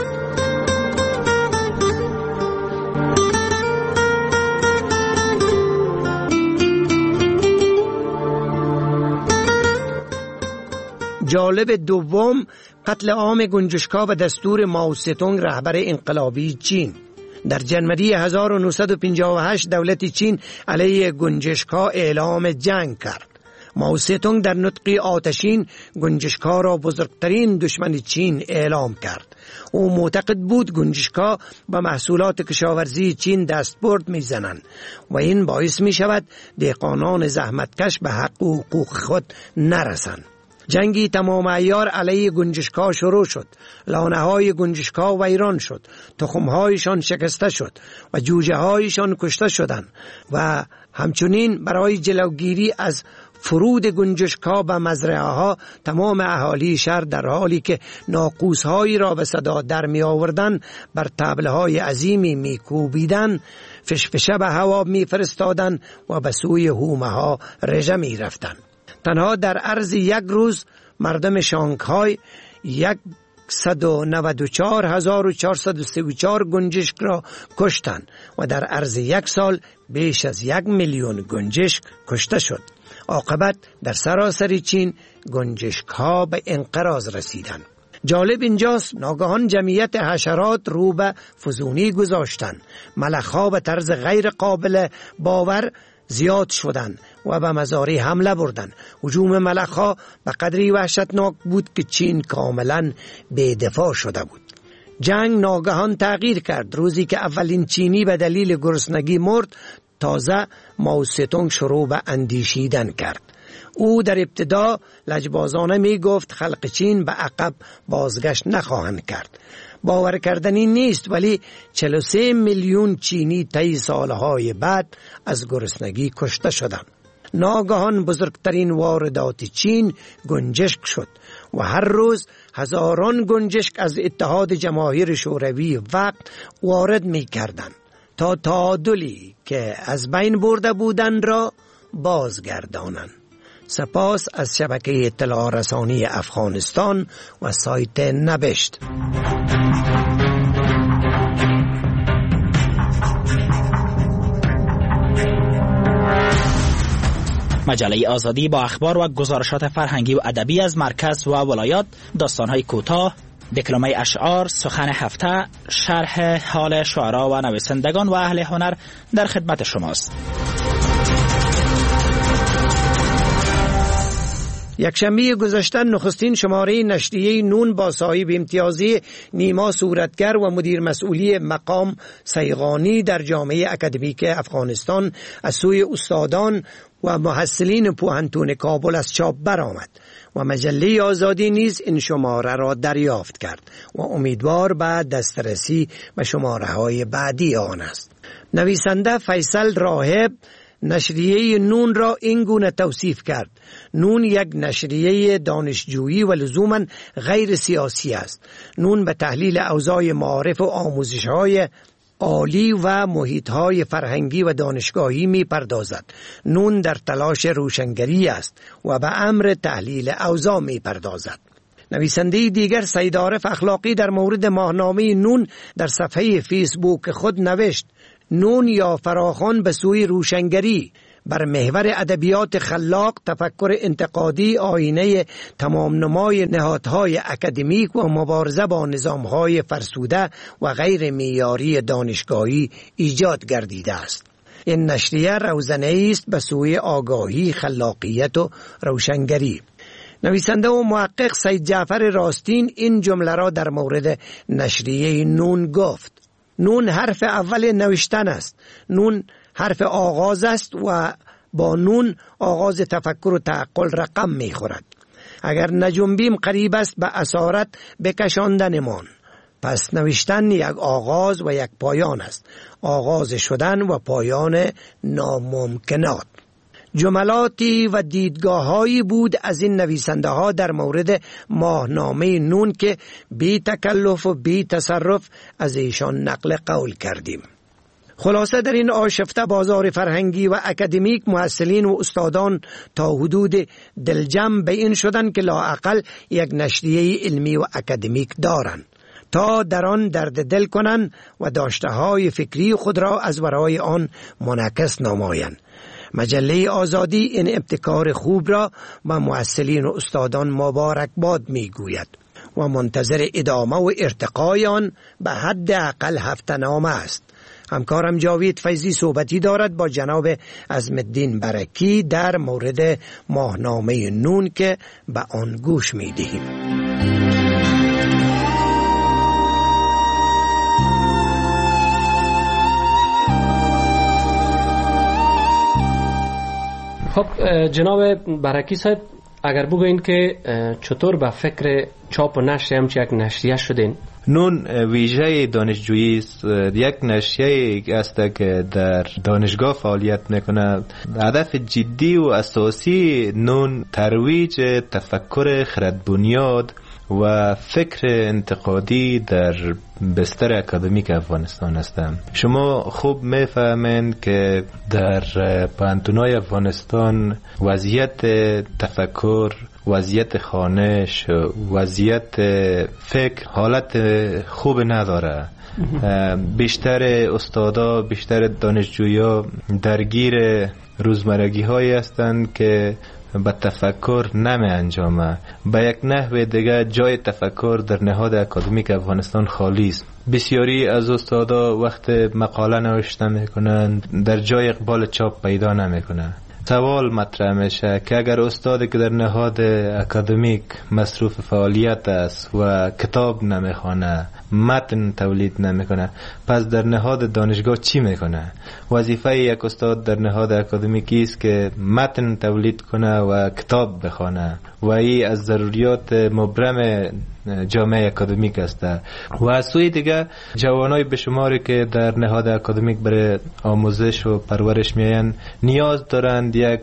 جالب دوم، قتل عام گنجشکا و دستور مائو زedong رهبر انقلابی چین. در جنوری هزار و نهصد و پنجاه و هشت دولت چین علیه گنجشکا اعلام جنگ کرد. مائو زedong در نطقی آتشین گنجشکا را بزرگترین دشمن چین اعلام کرد. او معتقد بود گنجشکا به محصولات کشاورزی چین دستبرد میزنند و این باعث می شود دهقانان زحمتکش به حق و حقوق خود نرسند. جنگی تمام عیار علیه گنجشکا شروع شد. لانه های گنجشکا ویران شد، تخم هایشان شکسته شد و جوجه هایشان کشته شدند و همچنین برای جلوگیری از فرود گنجشکا به مزرعه ها تمام اهالی شهر در حالی که ناقوس هایی را به صدا در می آوردن بر تبل های عظیمی می کوبیدن، فشفشه به هوا می فرستادن و به سوی هومه ها رژه می رفتن. تنها در عرض یک روز مردم شانگهای صد و نود و چهار هزار و چهارصد و سی و چهار گنجشک را کشتند و در عرض یک سال بیش از یک میلیون گنجشک کشته شد. عاقبت در سراسر چین گنجشک ها به انقراض رسیدند. جالب اینجاست ناگهان جمعیت حشرات رو به فزونی گذاشتند. ملخ‌ها به طرز غیر قابل باور زیاد شدند و به مزارع حمله بردند. هجوم ملخ‌ها به قدری وحشتناک بود که چین کاملا بی‌دفاع شده بود. جنگ ناگهان تغییر کرد. روزی که اولین چینی به دلیل گرسنگی مرد، تازه مائو زedong شروع به اندیشیدن کرد. او در ابتدا لجبازانه می گفت خلق چین به عقب بازگشت نخواهند کرد. باور کردنی نیست، ولی چهل و سه میلیون چینی طی سالهای بعد از گرسنگی کشته شدند. ناگهان بزرگترین واردات چین گنجشک شد و هر روز هزاران گنجشک از اتحاد جماهیر شوروی وقت وارد می کردند تا تعادلی که از بین برده بودند را بازگردانند. سپاس از شبکه اطلاع رسانی افغانستان و سایت نبشت. مجله آزادی با اخبار و گزارشات فرهنگی و ادبی از مرکز و ولایات، داستان‌های کوتاه، دکلمه اشعار، سخن هفته، شرح حال شعرا و نویسندگان و اهل هنر در خدمت شماست. یک شنبه گذشته نخستین شماره نشریه نون با صاحب امتیازی نیما صورتگر و مدیر مسئولی مقام سیغانی در جامعه اکادمیک افغانستان از سوی استادان و محصلین پوهنتون کابل از چاپ برآمد و مجله آزادی نیز این شماره را دریافت کرد و امیدوار به دسترسی به شماره های بعدی آن است. نویسنده فیصل راهب نشریه نون را این گونه توصیف کرد: نون یک نشریه دانشجویی و لزوماً غیر سیاسی است. نون به تحلیل اوضاع معارف و آموزش‌های عالی و محیط‌های فرهنگی و دانشگاهی می پردازد. نون در تلاش روشنگری است و به امر تحلیل اوضاع می پردازد. نویسنده دیگر سید عارف اخلاقی در مورد ماهنامه نون در صفحه فیسبوک خود نوشت: نون یا فراخوان به سوی روشنگری، بر محور ادبیات خلاق، تفکر انتقادی، آینه تمام نمای نهادهای اکادمیک و مبارزه با نظامهای فرسوده و غیر معیاری دانشگاهی ایجاد گردیده است. این نشریه روزنه‌ای است به سوی آگاهی، خلاقیت و روشنگری. نویسنده و محقق سید جعفر راستین این جمله را در مورد نشریه نون گفت: نون حرف اول نوشتن است. نون حرف آغاز است و با نون آغاز تفکر و تعقل رقم می خورد. اگر نجنبیم قریب است به اسارت بکشاندنمان. پس نوشتن یک آغاز و یک پایان است. آغاز شدن و پایان ناممکنات. جملاتی و دیدگاه‌هایی بود از این نویسنده ها در مورد ماهنامه نون که بی تکلف و بی تصرف از ایشان نقل قول کردیم. خلاصه در این آشفته بازار فرهنگی و اکادمیک محصلین و استادان تا حدود دلجم به این شدند که لااقل یک نشریه علمی و اکادمیک دارند تا در آن درد دل کنند و داشته‌های فکری خود را از ورای آن منعکس نمایند. مجله آزادی این ابتکار خوب را و محصلین و استادان مبارکباد میگوید و منتظر ادامه و ارتقای آن به حد اقل هفته‌نامه است. همکارم جاوید فیضی صحبتی دارد با جناب عظم‌الدین برکی در مورد ماهنامه نون که به آن گوش می‌دهیم. خب جناب برکی صاحب، اگر بگوین که چطور به فکر چاپ و نشر همچه یک نشریه شدین؟ نون ویژه دانشجویی است. یک نشریه است که در دانشگاه فعالیت میکنه. هدف جدی و اساسی نون ترویج تفکر خردبنیاد و فکر انتقادی در بستر اکادمیک افغانستان هستم. شما خوب میفهمین که در پانتونای افغانستان وضعیت تفکر، وضعیت خوانش، وضعیت فکر حالت خوب نداره. بیشتر استادا، بیشتر دانشجویا درگیر روزمرگی هایی هستند که به تفکر نمی انجامه. به یک نحو دیگه جای تفکر در نهاد اکادمیک افغانستان خالی است. بسیاری از استادا وقت مقاله نوشته میکنند در جای اقبال چاپ پیدا نمیکنه. سوال مطرح میشه که اگر استادی که در نهاد اکادمیک مصروف فعالیت است و کتاب نمیخونه، متن تولید نمیکنه، پس در نهاد دانشگاه چی میکنه؟ وظیفه یک استاد در نهاد اکادمیکی است که متن تولید کنه و کتاب بخونه و این از ضروریات مبرم جامعه اکادمیک است. و از سوی دیگه جوانای بشماری که در نهاد اکادمیک برای آموزش و پرورش میاین نیاز دارند یک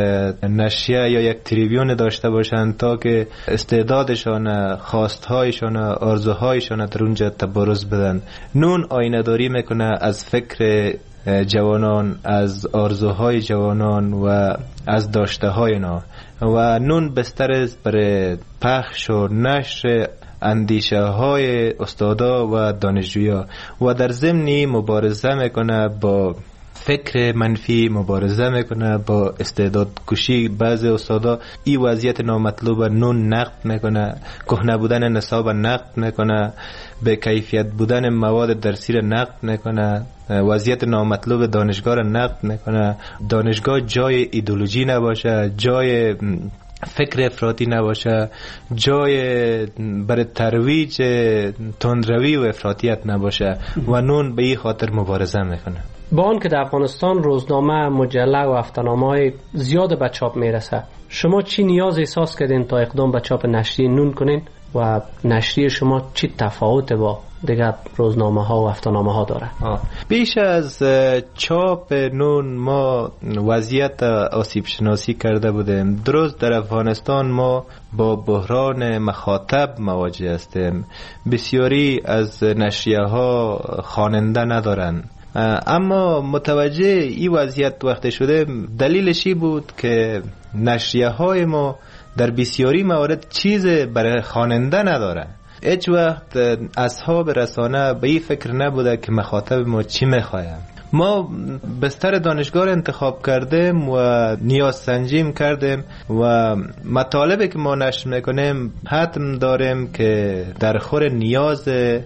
نشریه یا یک تریبیون داشته باشند تا که استعدادشان، خواستهایشان، آرزوهایشان در اونجا تبارز بدن. نون آینه داری میکنه از فکر جوانان، از آرزوهای جوانان و از داشته های اینا و نون بستر است برای پخش و نشر اندیشه های استادا و دانشجویا و در ضمن مبارزه میکنه با فکر منفی، مبارزه میکنه با استعداد کشی بعضی استادا. این وضعیت نامطلوب نون نقد میکنه، کهنه بودن نصاب نقد میکنه، به کیفیت بودن مواد درسی نقد میکنه، وضعیت نامطلوب دانشگاه را نقد میکنه. دانشگاه جای ایدئولوژی نباشه، جای فکر افراطی نباشه، جای برای ترویج تندروی و افراطیت نباشه و نون به این خاطر مبارزه میکنه. با آن که در افغانستان روزنامه، مجله و هفته‌نامه‌های زیاد به چاپ میرسه، شما چی نیاز احساس کردین تا اقدام به چاپ نشریه نون کنین و نشریه شما چی تفاوت با دیگر روزنامه ها و هفته‌نامه ها داره؟ بیش از چاپ نون ما وضعیت آسیب شناسی کرده بودیم. درست در افغانستان ما با بحران مخاطب مواجه هستیم. بسیاری از نشریه ها خواننده ندارن، اما متوجه این وضعیت وقت شده دلیلش این بود که نشریه های ما در بسیاری موارد چیز برای خواننده نداره. هیچ وقت اصحاب رسانه به این فکر نبوده که مخاطب ما چی میخوایم. ما بستر دانشگاه انتخاب کردیم و نیاز سنجیم کردیم و مطالبی که ما نشر میکنیم حتم داریم که در خور نیاز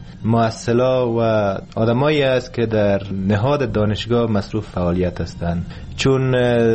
مؤثلا و آدمایی است که در نهاد دانشگاه مصروف فعالیت هستند، چون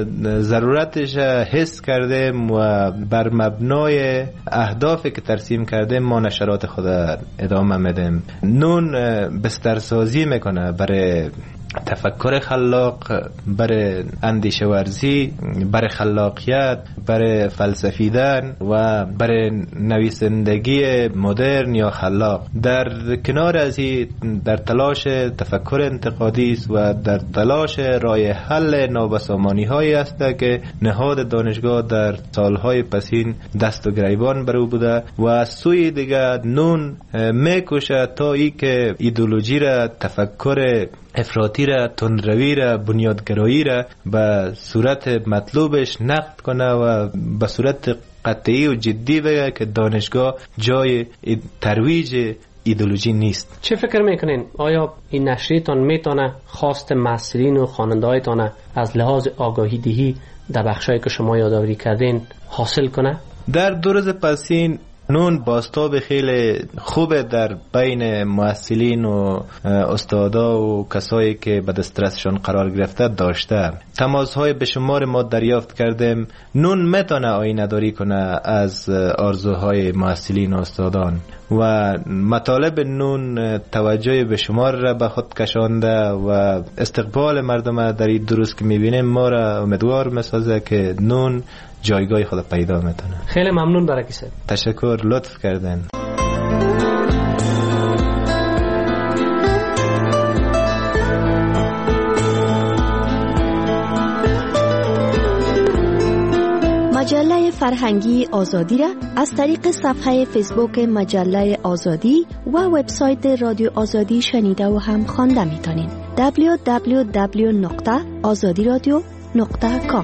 ضرورتش حس کردیم و بر مبنای اهدافی که ترسیم کردیم ما نشرات خود ادامه میدیم. نون بسترسازی میکنه برای تفکر خلاق، برای اندیشه ورزی، برای خلاقیت، برای فلسفیدن و برای نویسندگی مدرن یا خلاق. در کنار از این در تلاش تفکر انتقادی است و در تلاش راه حل نابسامانی هایی است که نهاد دانشگاه در سالهای پسین دست و گریبان برو بوده و از سوی دیگر نون میکشه تا ای که ایدئولوژی را، تفکر افراطی را، تندروی را، بنیادگرایی را به صورت مطلوبش نقد کنه و به صورت قطعی و جدی بگه که دانشگاه جای ترویج ایدئولوژی نیست. چه فکر میکنین؟ آیا این نشریتان میتونه خواست مسئولین و خواننده‌هایتان از لحاظ آگاهی دهی در بخشایی که شما یادآوری کردین حاصل کنه؟ در دو روز پسین نون باستاب خیلی خوبه در بین محصلین و استادا و کسایی که به دسترسشون قرار گرفته داشته. تماس‌های به شمار ما دریافت کردیم. نون میتونه آینه داری کنه از آرزوهای محصلین و استادان و مطالب نون توجه به شمار را به خود کشانده و استقبال مردم در این دروس که میبینیم ما را امیدوار میسازه که نون جایگاه خود پیدا میتونه. خیلی ممنون برای صاحب. تشکر، لطف کردن. مجله فرهنگی آزادی را از طریق صفحه فیسبوک مجله آزادی و وبسایت رادیو آزادی شنیده و هم خوانده میتونین. دبلیو دبلیو دبلیو نقطه آزادی رادیو نقطه کام.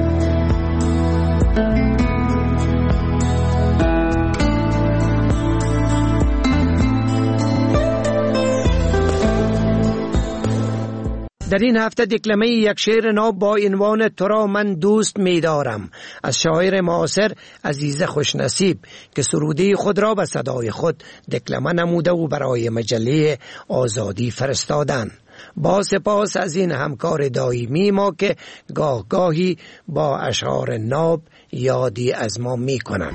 در این هفته دکلمه یک شعر نو با عنوان تو را من دوست می دارم از شاعر معاصر عزیز خوشنصیب که سروده خود را به صدای خود دکلمه نموده و برای مجله آزادی فرستادن. با سپاس از این همکار دائمی ما که گاه گاهی با اشعار ناب یادی از ما می کنند.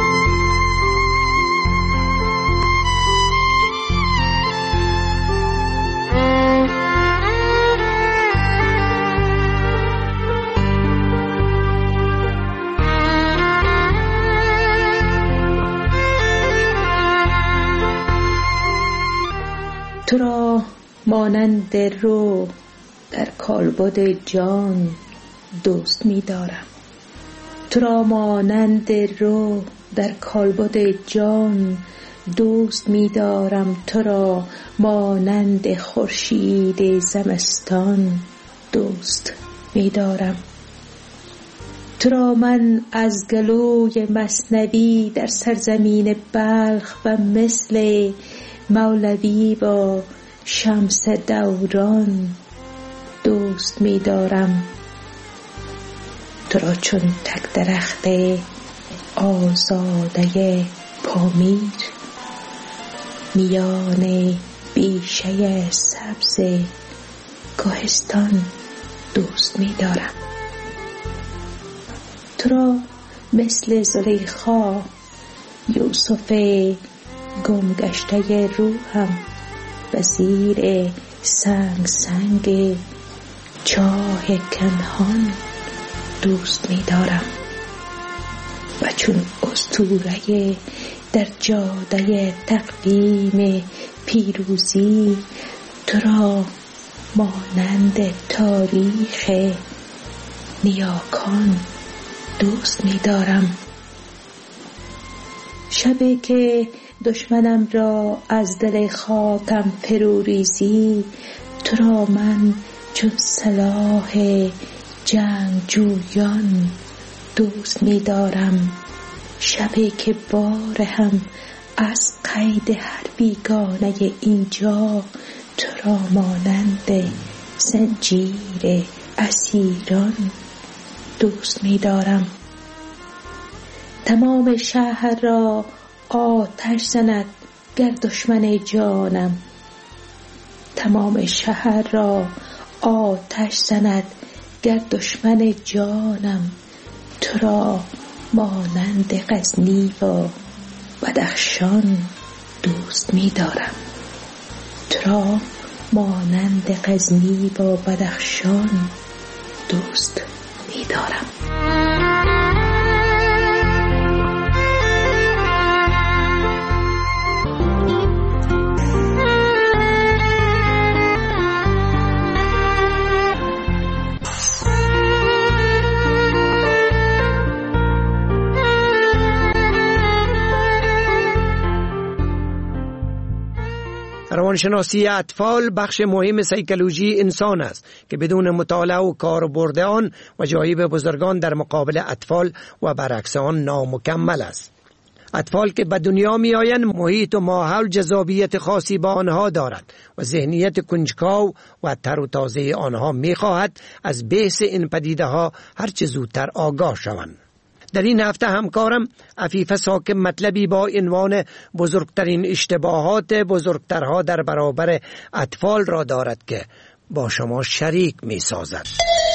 تو را مانند رو در کالبد جان دوست می دارم. تو را مانند رو در کالبد جان دوست می دارم. تو را مانند خورشید زمستان دوست می دارم. تو را من از گلوی مثنوی در سرزمین بلخ و مثل مولوی با شمس دوران دوست می دارم. تو را چون تک درخت آزاده پامیر میان بیشه سبز کوهستان دوست می دارم. تو را مثل زلیخا یوسف گم گشته روحم و زیر سنگ سنگ چاه کنهان دوست می دارم. و چون اسطوره در جاده تقویم پیروزی تو را مانند تاریخ نیاکان دوست می دارم. شبی که دشمنم را از دل خاکم فرو ریزی تو را من چون سلاح جنگجویان دوست می دارم. شبی که بار هم از قید هر بیگانه اینجا تو را مانند زنجیر اسیران دوست می دارم. تمام شهر را آتش زند گر دشمن جانم، تمام شهر را آتش زند گر دشمن جانم، تو را مانند غزنی و بدخشان دوست می دارم، تو را مانند غزنی و بدخشان دوست می دارم. روانشناسی اطفال بخش مهم سیکولوژی انسان است که بدون مطالعه و کاربرد آن وجایب بزرگان در مقابل اطفال و برعکس آن نامکمل است. اطفال که به دنیا می آیند محیط و ماحول جذابیت خاصی با آنها دارد و ذهنیت کنجکاو و تر و تازه آنها می خواهد از بحث این پدیده ها هرچه زودتر آگاه شوند. در این هفته همکارم عفیفه ساکن مطلبی با عنوان بزرگترین اشتباهات بزرگترها در برابر اطفال را دارد که با شما شریک می سازد.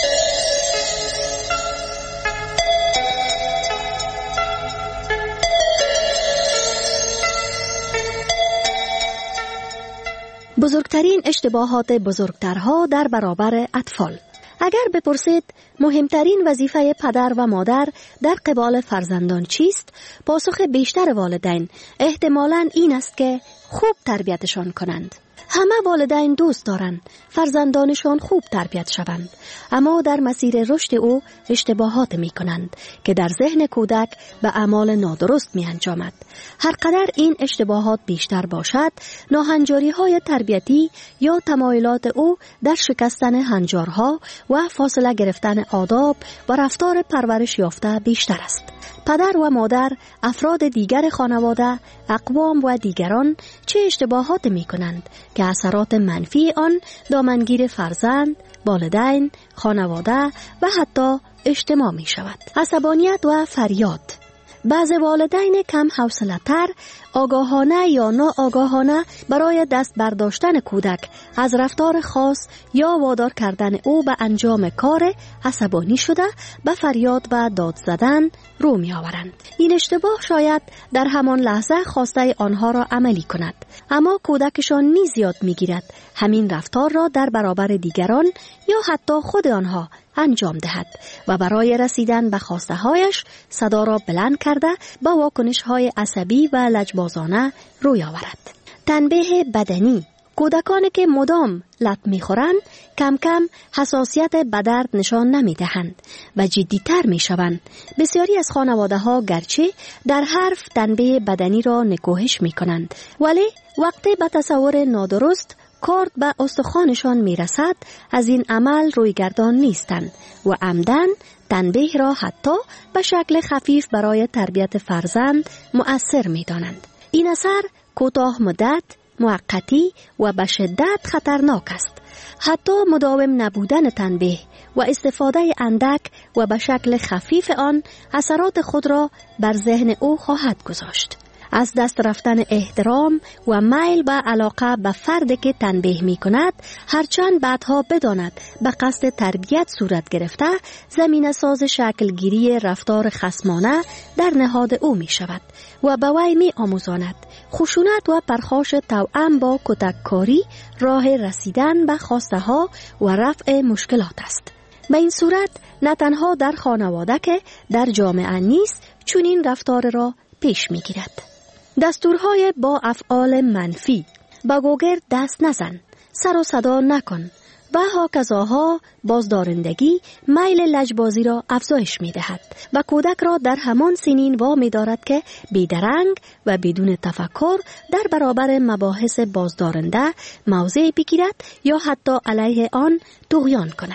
بزرگترین اشتباهات بزرگترها در برابر اطفال. اگر بپرسید مهمترین وظیفه پدر و مادر در قبال فرزندان چیست؟ پاسخ بیشتر والدین احتمالاً این است که خوب تربیتشان کنند. همه والدین دوست دارند فرزندانشان خوب تربیت شوند، اما در مسیر رشد او اشتباهات می کنند که در ذهن کودک به اعمال نادرست می انجامد. هر قدر این اشتباهات بیشتر باشد، ناهنجاری های تربیتی یا تمایلات او در شکستن هنجارها و فاصله گرفتن آداب و رفتار پرورش یافته بیشتر است. پدر و مادر، افراد دیگر خانواده، اقوام و دیگران چه اشتباهات می کنند که اثرات منفی آن دامنگیر فرزند، والدین، خانواده و حتی اجتماع می شود. عصبانیت و فریاد. بعض والدین کم حوصله‌تر آگاهانه یا ناآگاهانه برای دست برداشتن کودک از رفتار خاص یا وادار کردن او به انجام کار عصبانی شده به فریاد و داد زدن رو می آورند. این اشتباه شاید در همان لحظه خواسته آنها را عملی کند، اما کودکشان نیز یاد می گیرد همین رفتار را در برابر دیگران یا حتی خود آنها انجام دهد و برای رسیدن به خواسته هایش صدا را بلند کرده با واکنش های عصبی و لجبازانه روی آورد. تنبیه بدنی. کودکانی که مدام لط می‌خورند کم کم حساسیت به درد نشان نمی‌دهند و جدی‌تر می‌شوند. بسیاری از خانواده‌ها گرچه در حرف تنبیه بدنی را نکوهش می‌کنند، ولی وقتی به تصور نادرست کارد به استخوانشان می‌رسد از این عمل رویگردان نیستند و عمدن تنبیه را حتی به شکل خفیف برای تربیت فرزند مؤثر می‌دانند. این اثر کوتاه مدت، موقتی و به شدت خطرناک است. حتی مداوم نبودن تنبیه و استفاده اندک و به شکل خفیف آن اثرات خود را بر ذهن او خواهد گذاشت. از دست رفتن احترام و میل به علاقه به فردی که تنبیه می کند، هرچند بعدها بداند به قصد تربیت صورت گرفته، زمینه ساز شکلگیری رفتار خصمانه در نهاد او می شود و به وی می آموزاند خشونت و پرخاش توأم با کتککاری راه رسیدن به خواسته ها و رفع مشکلات است. به این صورت نه تنها در خانواده که در جامعه نیز چنین رفتار را پیش می گیرد. دستورهای با افعال منفی: با گوگرد دست نزن، سر و صدا نکن و هاکذاها بازدارندگی میل لجبازی را افزایش می دهد و کودک را در همان سنین وامی دارد که بیدرنگ و بدون تفکر در برابر مباحث بازدارنده موضع بگیرد یا حتی علیه آن طغیان کند.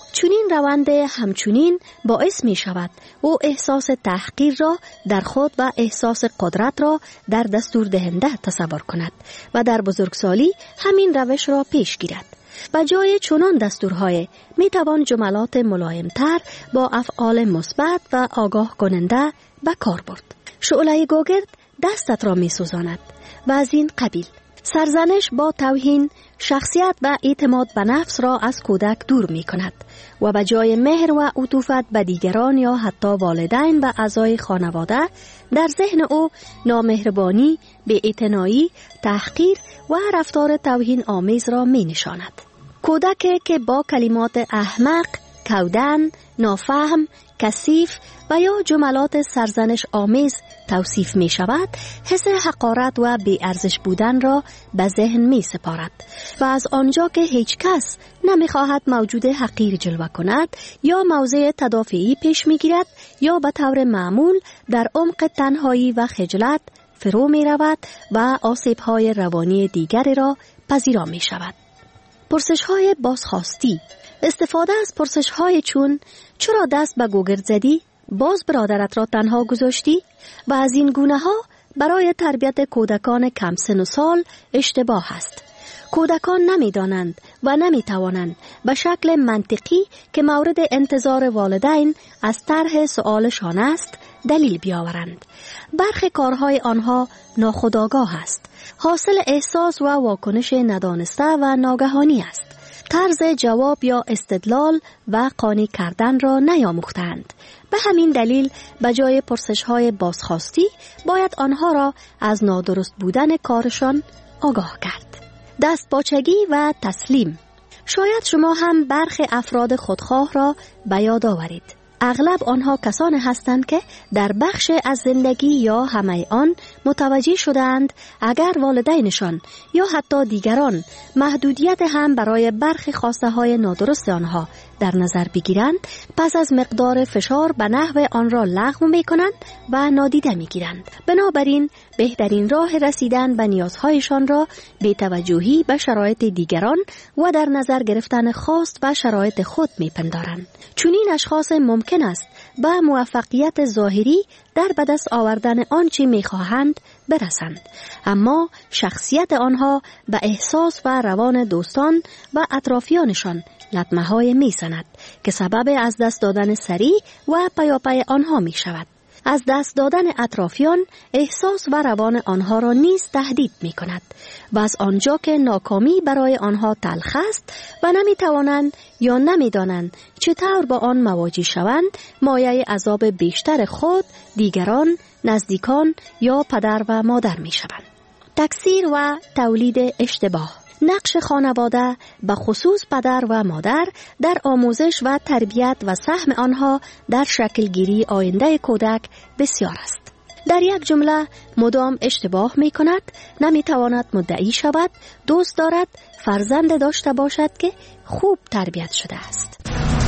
چنین روند همچنین باعث می شود او احساس تحقیر را در خود و احساس قدرت را در دستور دهنده تصور کند و در بزرگسالی همین روش را پیش گیرد. و جای چنان دستورهای می توان جملات ملایمتر با افعال مثبت و آگاه کننده به کار برد. شعله گوگرد دستت را می سوزاند و از این قبیل. سرزنش با توهین شخصیت و اعتماد به نفس را از کودک دور می کند و به جای مهر و عطوفت به دیگران یا حتی والدین و اعضای خانواده در ذهن او نامهربانی، بی‌اعتنایی، تحقیر و رفتار توهین آمیز را می نشاند. کودکی که با کلمات احمق، کودن، نافهم، کثیف و یا جملات سرزنش آمیز توصیف می شود، حس حقارت و بی ارزش بودن را به ذهن می سپارد و از آنجا که هیچ کس نمی خواهد موجود حقیر جلوه کند یا موضع تدافعی پیش می گیرد یا به طور معمول در عمق تنهایی و خجلت فرو می رود و آسیب های روانی دیگری را پذیرا می شود. پرسش های بازخواستی. استفاده از پرسش های چون چرا دست به گوگرد زدی؟ باز برادرت را تنها گذاشتی؟ و از این گونه ها برای تربیت کودکان کم سن و سال اشتباه است. کودکان نمی دانند و نمی توانند به شکل منطقی که مورد انتظار والدین از طرح سؤالشان است دلیل بیاورند. برخی کارهای آنها ناخودآگاه است. حاصل احساس و واکنش ندانسته و ناگهانی است. طرز جواب یا استدلال و قانع کردن را نیاموختند. به همین دلیل به جای پرسش‌های بازخواستی باید آنها را از نادرست بودن کارشان آگاه کرد. دستپاچگی و تسلیم. شاید شما هم برخی افراد خودخواه را به یاد آورید. اغلب آنها کسانی هستند که در بخش از زندگی یا همه آن متوجه شدند اگر والدینشان یا حتی دیگران محدودیت هم برای برخی خواسته های نادرست آنها در نظر بگیرند، پس از مقدار فشار به نحو آن را لغو می کنند و نادیده می گیرند. بنابراین بهترین راه رسیدن به نیازهایشان را بی توجهی به شرایط دیگران و در نظر گرفتن خواست و شرایط خود می پندارند. چون این اشخاص ممکن است به موفقیت ظاهری در به دست آوردن آنچه می خواهند برسند، اما شخصیت آنها به احساس و روان دوستان و اطرافیانشان لطمه های می زند که سبب از دست دادن سریع و پیاپی آنها می شود. از دست دادن اطرافیان احساس و روان آنها را نیز تهدید می کند و از آنجا که ناکامی برای آنها تلخ است و نمی توانند یا نمی دانند چطور با آن مواجه شوند، مایه عذاب بیشتر خود، دیگران، نزدیکان یا پدر و مادر می شوند. تکثیر و تولید اشتباه. نقش خانواده به خصوص پدر و مادر در آموزش و تربیت و سهم آنها در شکلگیری آینده کودک بسیار است. در یک جمله مدام اشتباه می کند، نمی تواند مدعی شود، دوست دارد فرزند داشته باشد که خوب تربیت شده است.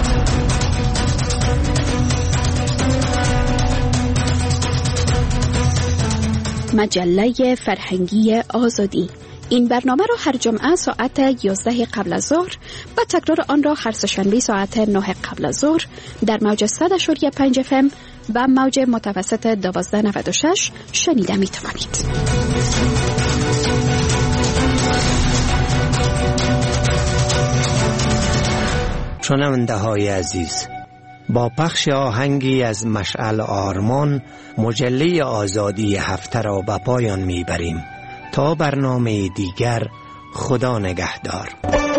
مجله فرهنگی آزادی. این برنامه را هر جمعه ساعت یازده قبل از ظهر و تکرار آن را هر سه‌شنبه ساعت نه قبل از ظهر در موج صد و پنج اف ام و موج متوسط دوازده نود و شش شنیده می توانید. شنونده های عزیز، با پخش آهنگی از مشعل آرمان مجله آزادی هفته را به پایان می بریم. تا برنامه دیگر، خدا نگهدار.